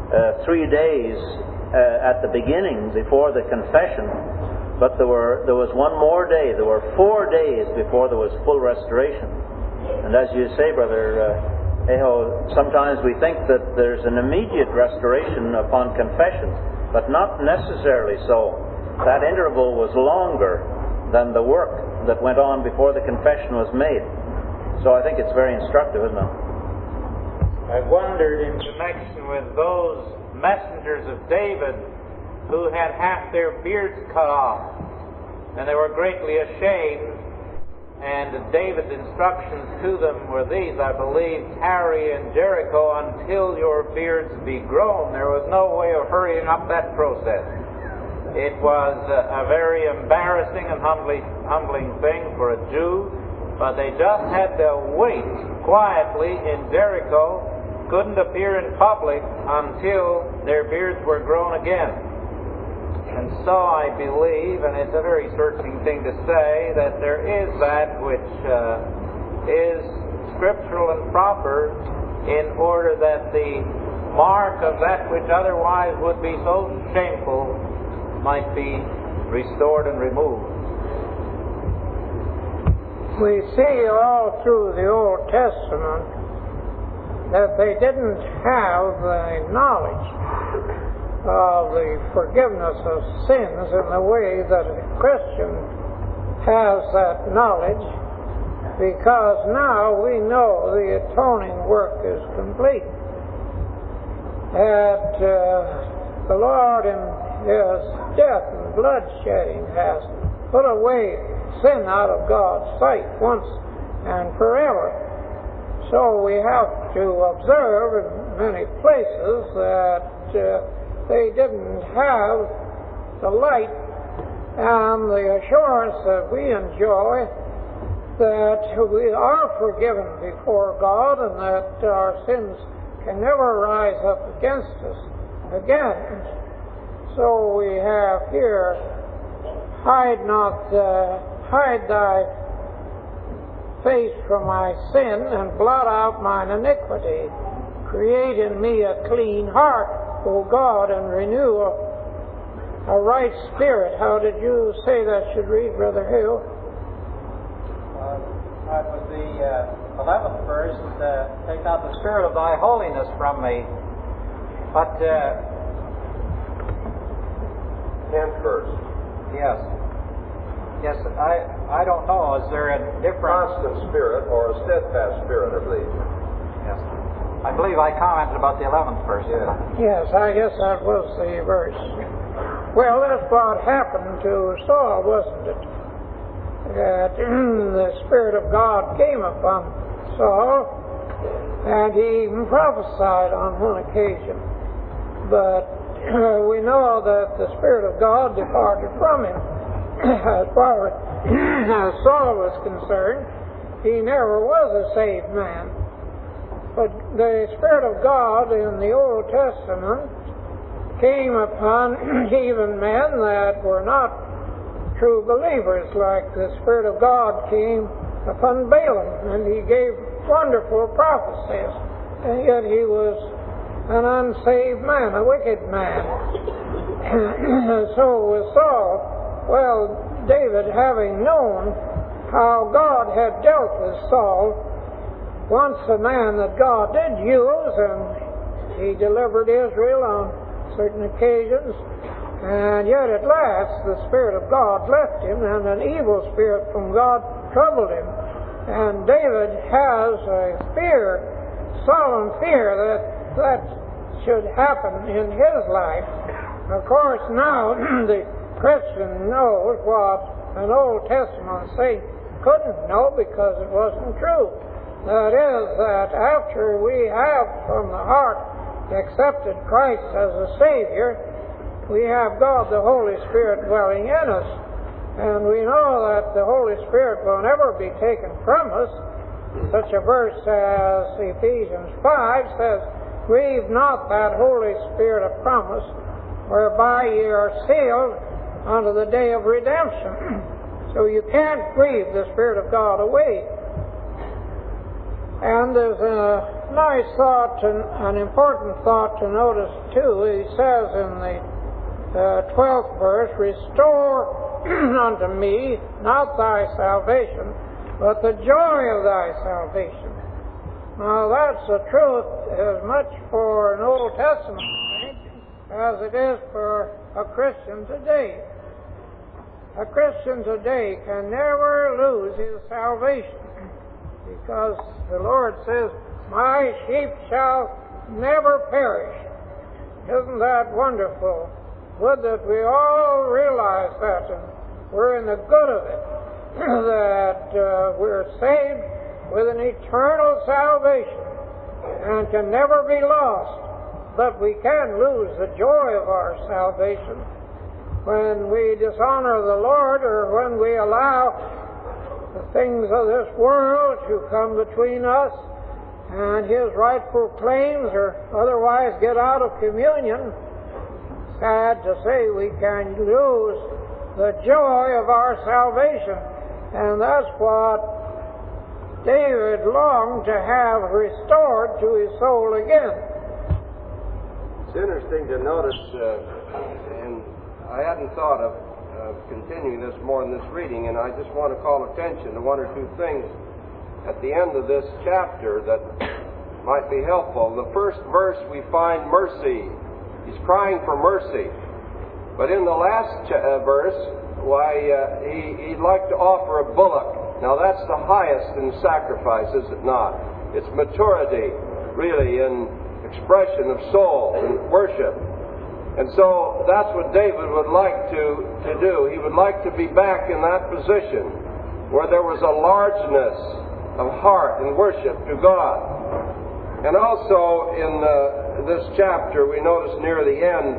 3 days at the beginning before the confession, but there was one more day. There were 4 days before there was full restoration. And as you say, Brother Aho, sometimes we think that there's an immediate restoration upon confession, but not necessarily so. That interval was longer than the work that went on before the confession was made. So I think it's very instructive, isn't it? I wondered in connection with those messengers of David who had half their beards cut off, and they were greatly ashamed, and David's instructions to them were these, I believe: tarry in Jericho until your beards be grown. There was no way of hurrying up that process. It was a very embarrassing and humbling thing for a Jew, but they just had to wait quietly in Jericho, couldn't appear in public until their beards were grown again. And so I believe, and it's a very searching thing to say, that there is that which is scriptural and proper in order that the mark of that which otherwise would be so shameful might be restored and removed. We see all through the Old Testament that they didn't have the knowledge of the forgiveness of sins in the way that a Christian has that knowledge, because now we know the atoning work is complete. That the Lord in His death and blood shedding has put away sin out of God's sight once and forever. So we have to observe in many places that they didn't have the light and the assurance that we enjoy that we are forgiven before God and that our sins can never rise up against us again. So we have here, hide thy face from my sin and blot out mine iniquity. Create in me a clean heart, O God, and renew a right spirit. How did you say that should read, Brother Hill? That was the 11th verse. Take not the spirit of thy holiness from me. But 10th verse. Yes. Yes, I don't know. Is there a different... Constant spirit or a steadfast spirit, I believe. Yes. I believe I commented about the 11th verse. Yeah. Yes, I guess that was the verse. Well, that's what happened to Saul, wasn't it? That the Spirit of God came upon Saul, and he even prophesied on one occasion. But we know that the Spirit of God departed from him. As far as Saul was concerned, he never was a saved man. But the Spirit of God in the Old Testament came upon even men that were not true believers, like the Spirit of God came upon Balaam, and he gave wonderful prophecies, and yet he was an unsaved man, a wicked man. So was Saul. Well, David, having known how God had dealt with Saul, once a man that God did use, and he delivered Israel on certain occasions, and yet at last the Spirit of God left him, and an evil spirit from God troubled him. And David has a fear, solemn fear, that should happen in his life. Of course, now the Christian knows what an Old Testament saint couldn't know because it wasn't true. That is, that after we have from the heart accepted Christ as a Savior, we have God the Holy Spirit dwelling in us. And we know that the Holy Spirit will never be taken from us. Such a verse as Ephesians 5 says, "Grieve not that Holy Spirit of promise, whereby ye are sealed unto the day of redemption." So you can't grieve the Spirit of God away. And there's a nice thought, an important thought to notice too. He says in the 12th verse, "Restore unto me not thy salvation, but the joy of thy salvation." Now that's the truth as much for an Old Testament saint as it is for a Christian today. A Christian today can never lose his salvation, because the Lord says, "My sheep shall never perish." Isn't that wonderful? Would that we all realize that, and we're in the good of it, that we're saved with an eternal salvation and can never be lost. But we can lose the joy of our salvation when we dishonor the Lord, or when we allow the things of this world to come between us and His rightful claims, or otherwise get out of communion. had to say we can lose the joy of our salvation. And that's what David longed to have restored to his soul again. It's interesting to notice, and I hadn't thought of continuing this more in this reading, and I just want to call attention to one or two things at the end of this chapter that might be helpful. The first verse we find mercy. He's crying for mercy. But in the last verse, he'd like to offer a bullock. Now that's the highest in sacrifice, is it not? It's maturity, really, in expression of soul and worship. And so that's what David would like to do. He would like to be back in that position where there was a largeness of heart and worship to God. And also in this chapter, we notice near the end,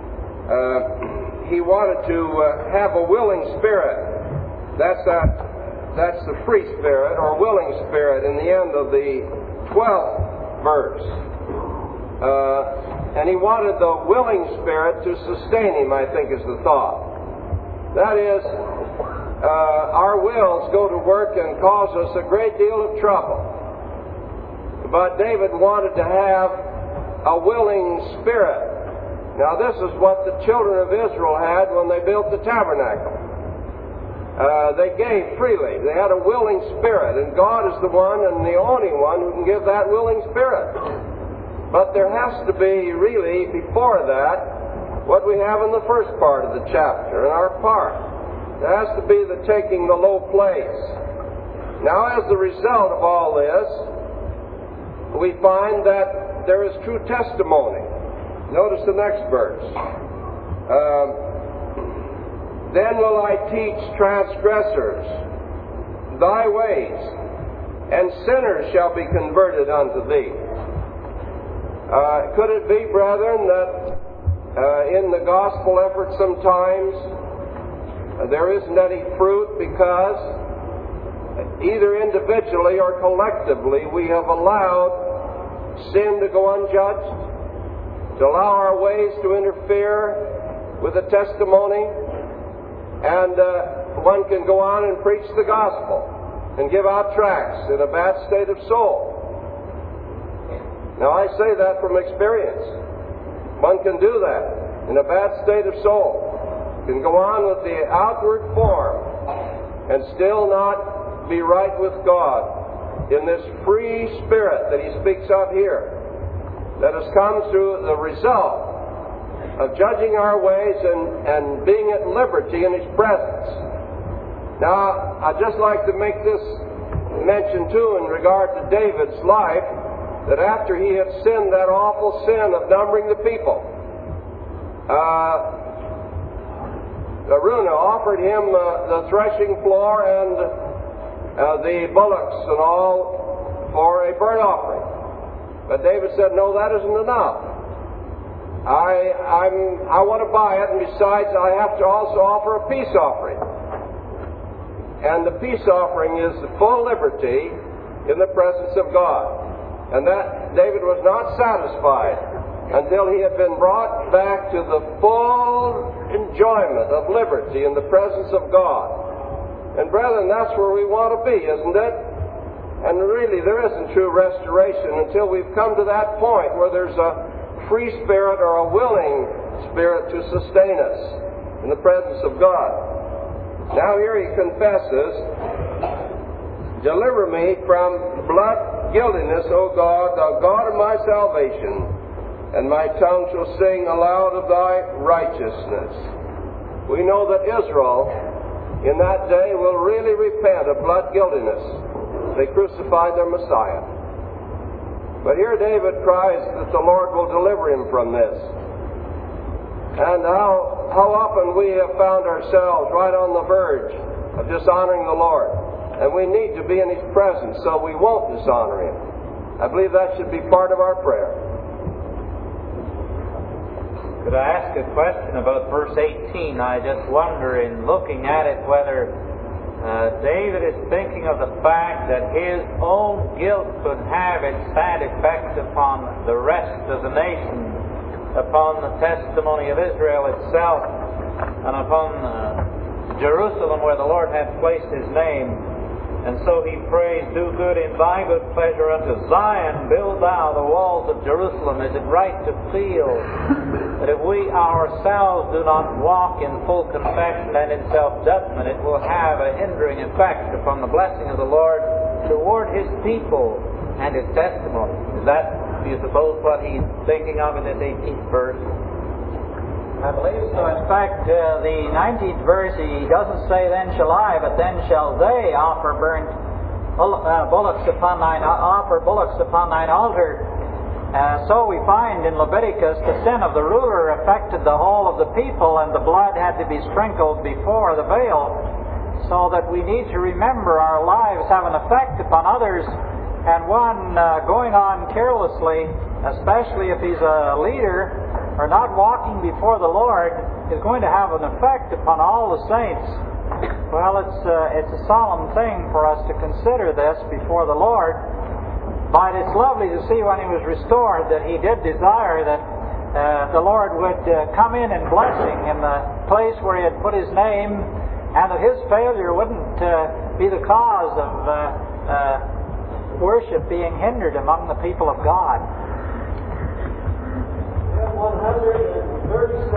he wanted to have a willing spirit. That's the free spirit or willing spirit in the end of the 12th verse. And he wanted the willing spirit to sustain him, I think is the thought. That is, our wills go to work and cause us a great deal of trouble. But David wanted to have a willing spirit. Now this is what the children of Israel had when they built the tabernacle. They gave freely. They had a willing spirit, and God is the one and the only one who can give that willing spirit. But there has to be really, before that, what we have in the first part of the chapter, in our part. There has to be the taking the low place. Now, as the result of all this, we find that there is true testimony. Notice the next verse. Then will I teach transgressors thy ways, and sinners shall be converted unto thee. Could it be, brethren, that in the gospel effort sometimes there isn't any fruit because either individually or collectively we have allowed sin to go unjudged, to allow our ways to interfere with the testimony, and one can go on and preach the gospel and give out tracts in a bad state of soul. Now, I say that from experience. One can do that in a bad state of soul. Can go on with the outward form and still not be right with God in this free spirit that he speaks of here, that has come through the result of judging our ways and being at liberty in his presence. Now, I'd just like to make this mention, too, in regard to David's life, that after he had sinned that awful sin of numbering the people, Araunah offered him the threshing floor and the bullocks and all for a burnt offering. But David said, no, that isn't enough. I want to buy it, and besides, I have to also offer a peace offering. And the peace offering is the full liberty in the presence of God. And that David was not satisfied until he had been brought back to the full enjoyment of liberty in the presence of God. And brethren, that's where we want to be, isn't it? And really, there isn't true restoration until we've come to that point where there's a free spirit or a willing spirit to sustain us in the presence of God. Now here he confesses, deliver me from blood guiltiness, O God, thou God of my salvation, and my tongue shall sing aloud of thy righteousness. We know that Israel in that day will really repent of blood guiltiness. They crucified their Messiah. But here David cries that the Lord will deliver him from this. And how often we have found ourselves right on the verge of dishonoring the Lord. And we need to be in his presence so we won't dishonor him. I believe that should be part of our prayer. Could I ask a question about verse 18? I just wonder, in looking at it, whether David is thinking of the fact that his own guilt could have its sad effect upon the rest of the nation upon the testimony of Israel itself and upon Jerusalem where the Lord had placed His name. And so he prays, do good in thy good pleasure unto Zion, build thou the walls of Jerusalem. Is it right to feel that if we ourselves do not walk in full confession and in self-judgment, it will have a hindering effect upon the blessing of the Lord toward His people and His testimony? Is that, do you suppose, what he's thinking of in this 18th verse? I believe so. In fact, the 19th verse, he doesn't say, then shall I, but then shall they offer bullocks upon thine altar. So we find in Leviticus the sin of the ruler affected the whole of the people, and the blood had to be sprinkled before the veil, so that we need to remember our lives have an effect upon others, and one going on carelessly, especially if he's a leader, or not walking before the Lord, is going to have an effect upon all the saints. Well, it's a solemn thing for us to consider this before the Lord. But it's lovely to see when he was restored that he did desire that the Lord would come in blessing in the place where he had put his name, and that his failure wouldn't be the cause of worship being hindered among the people of God. 136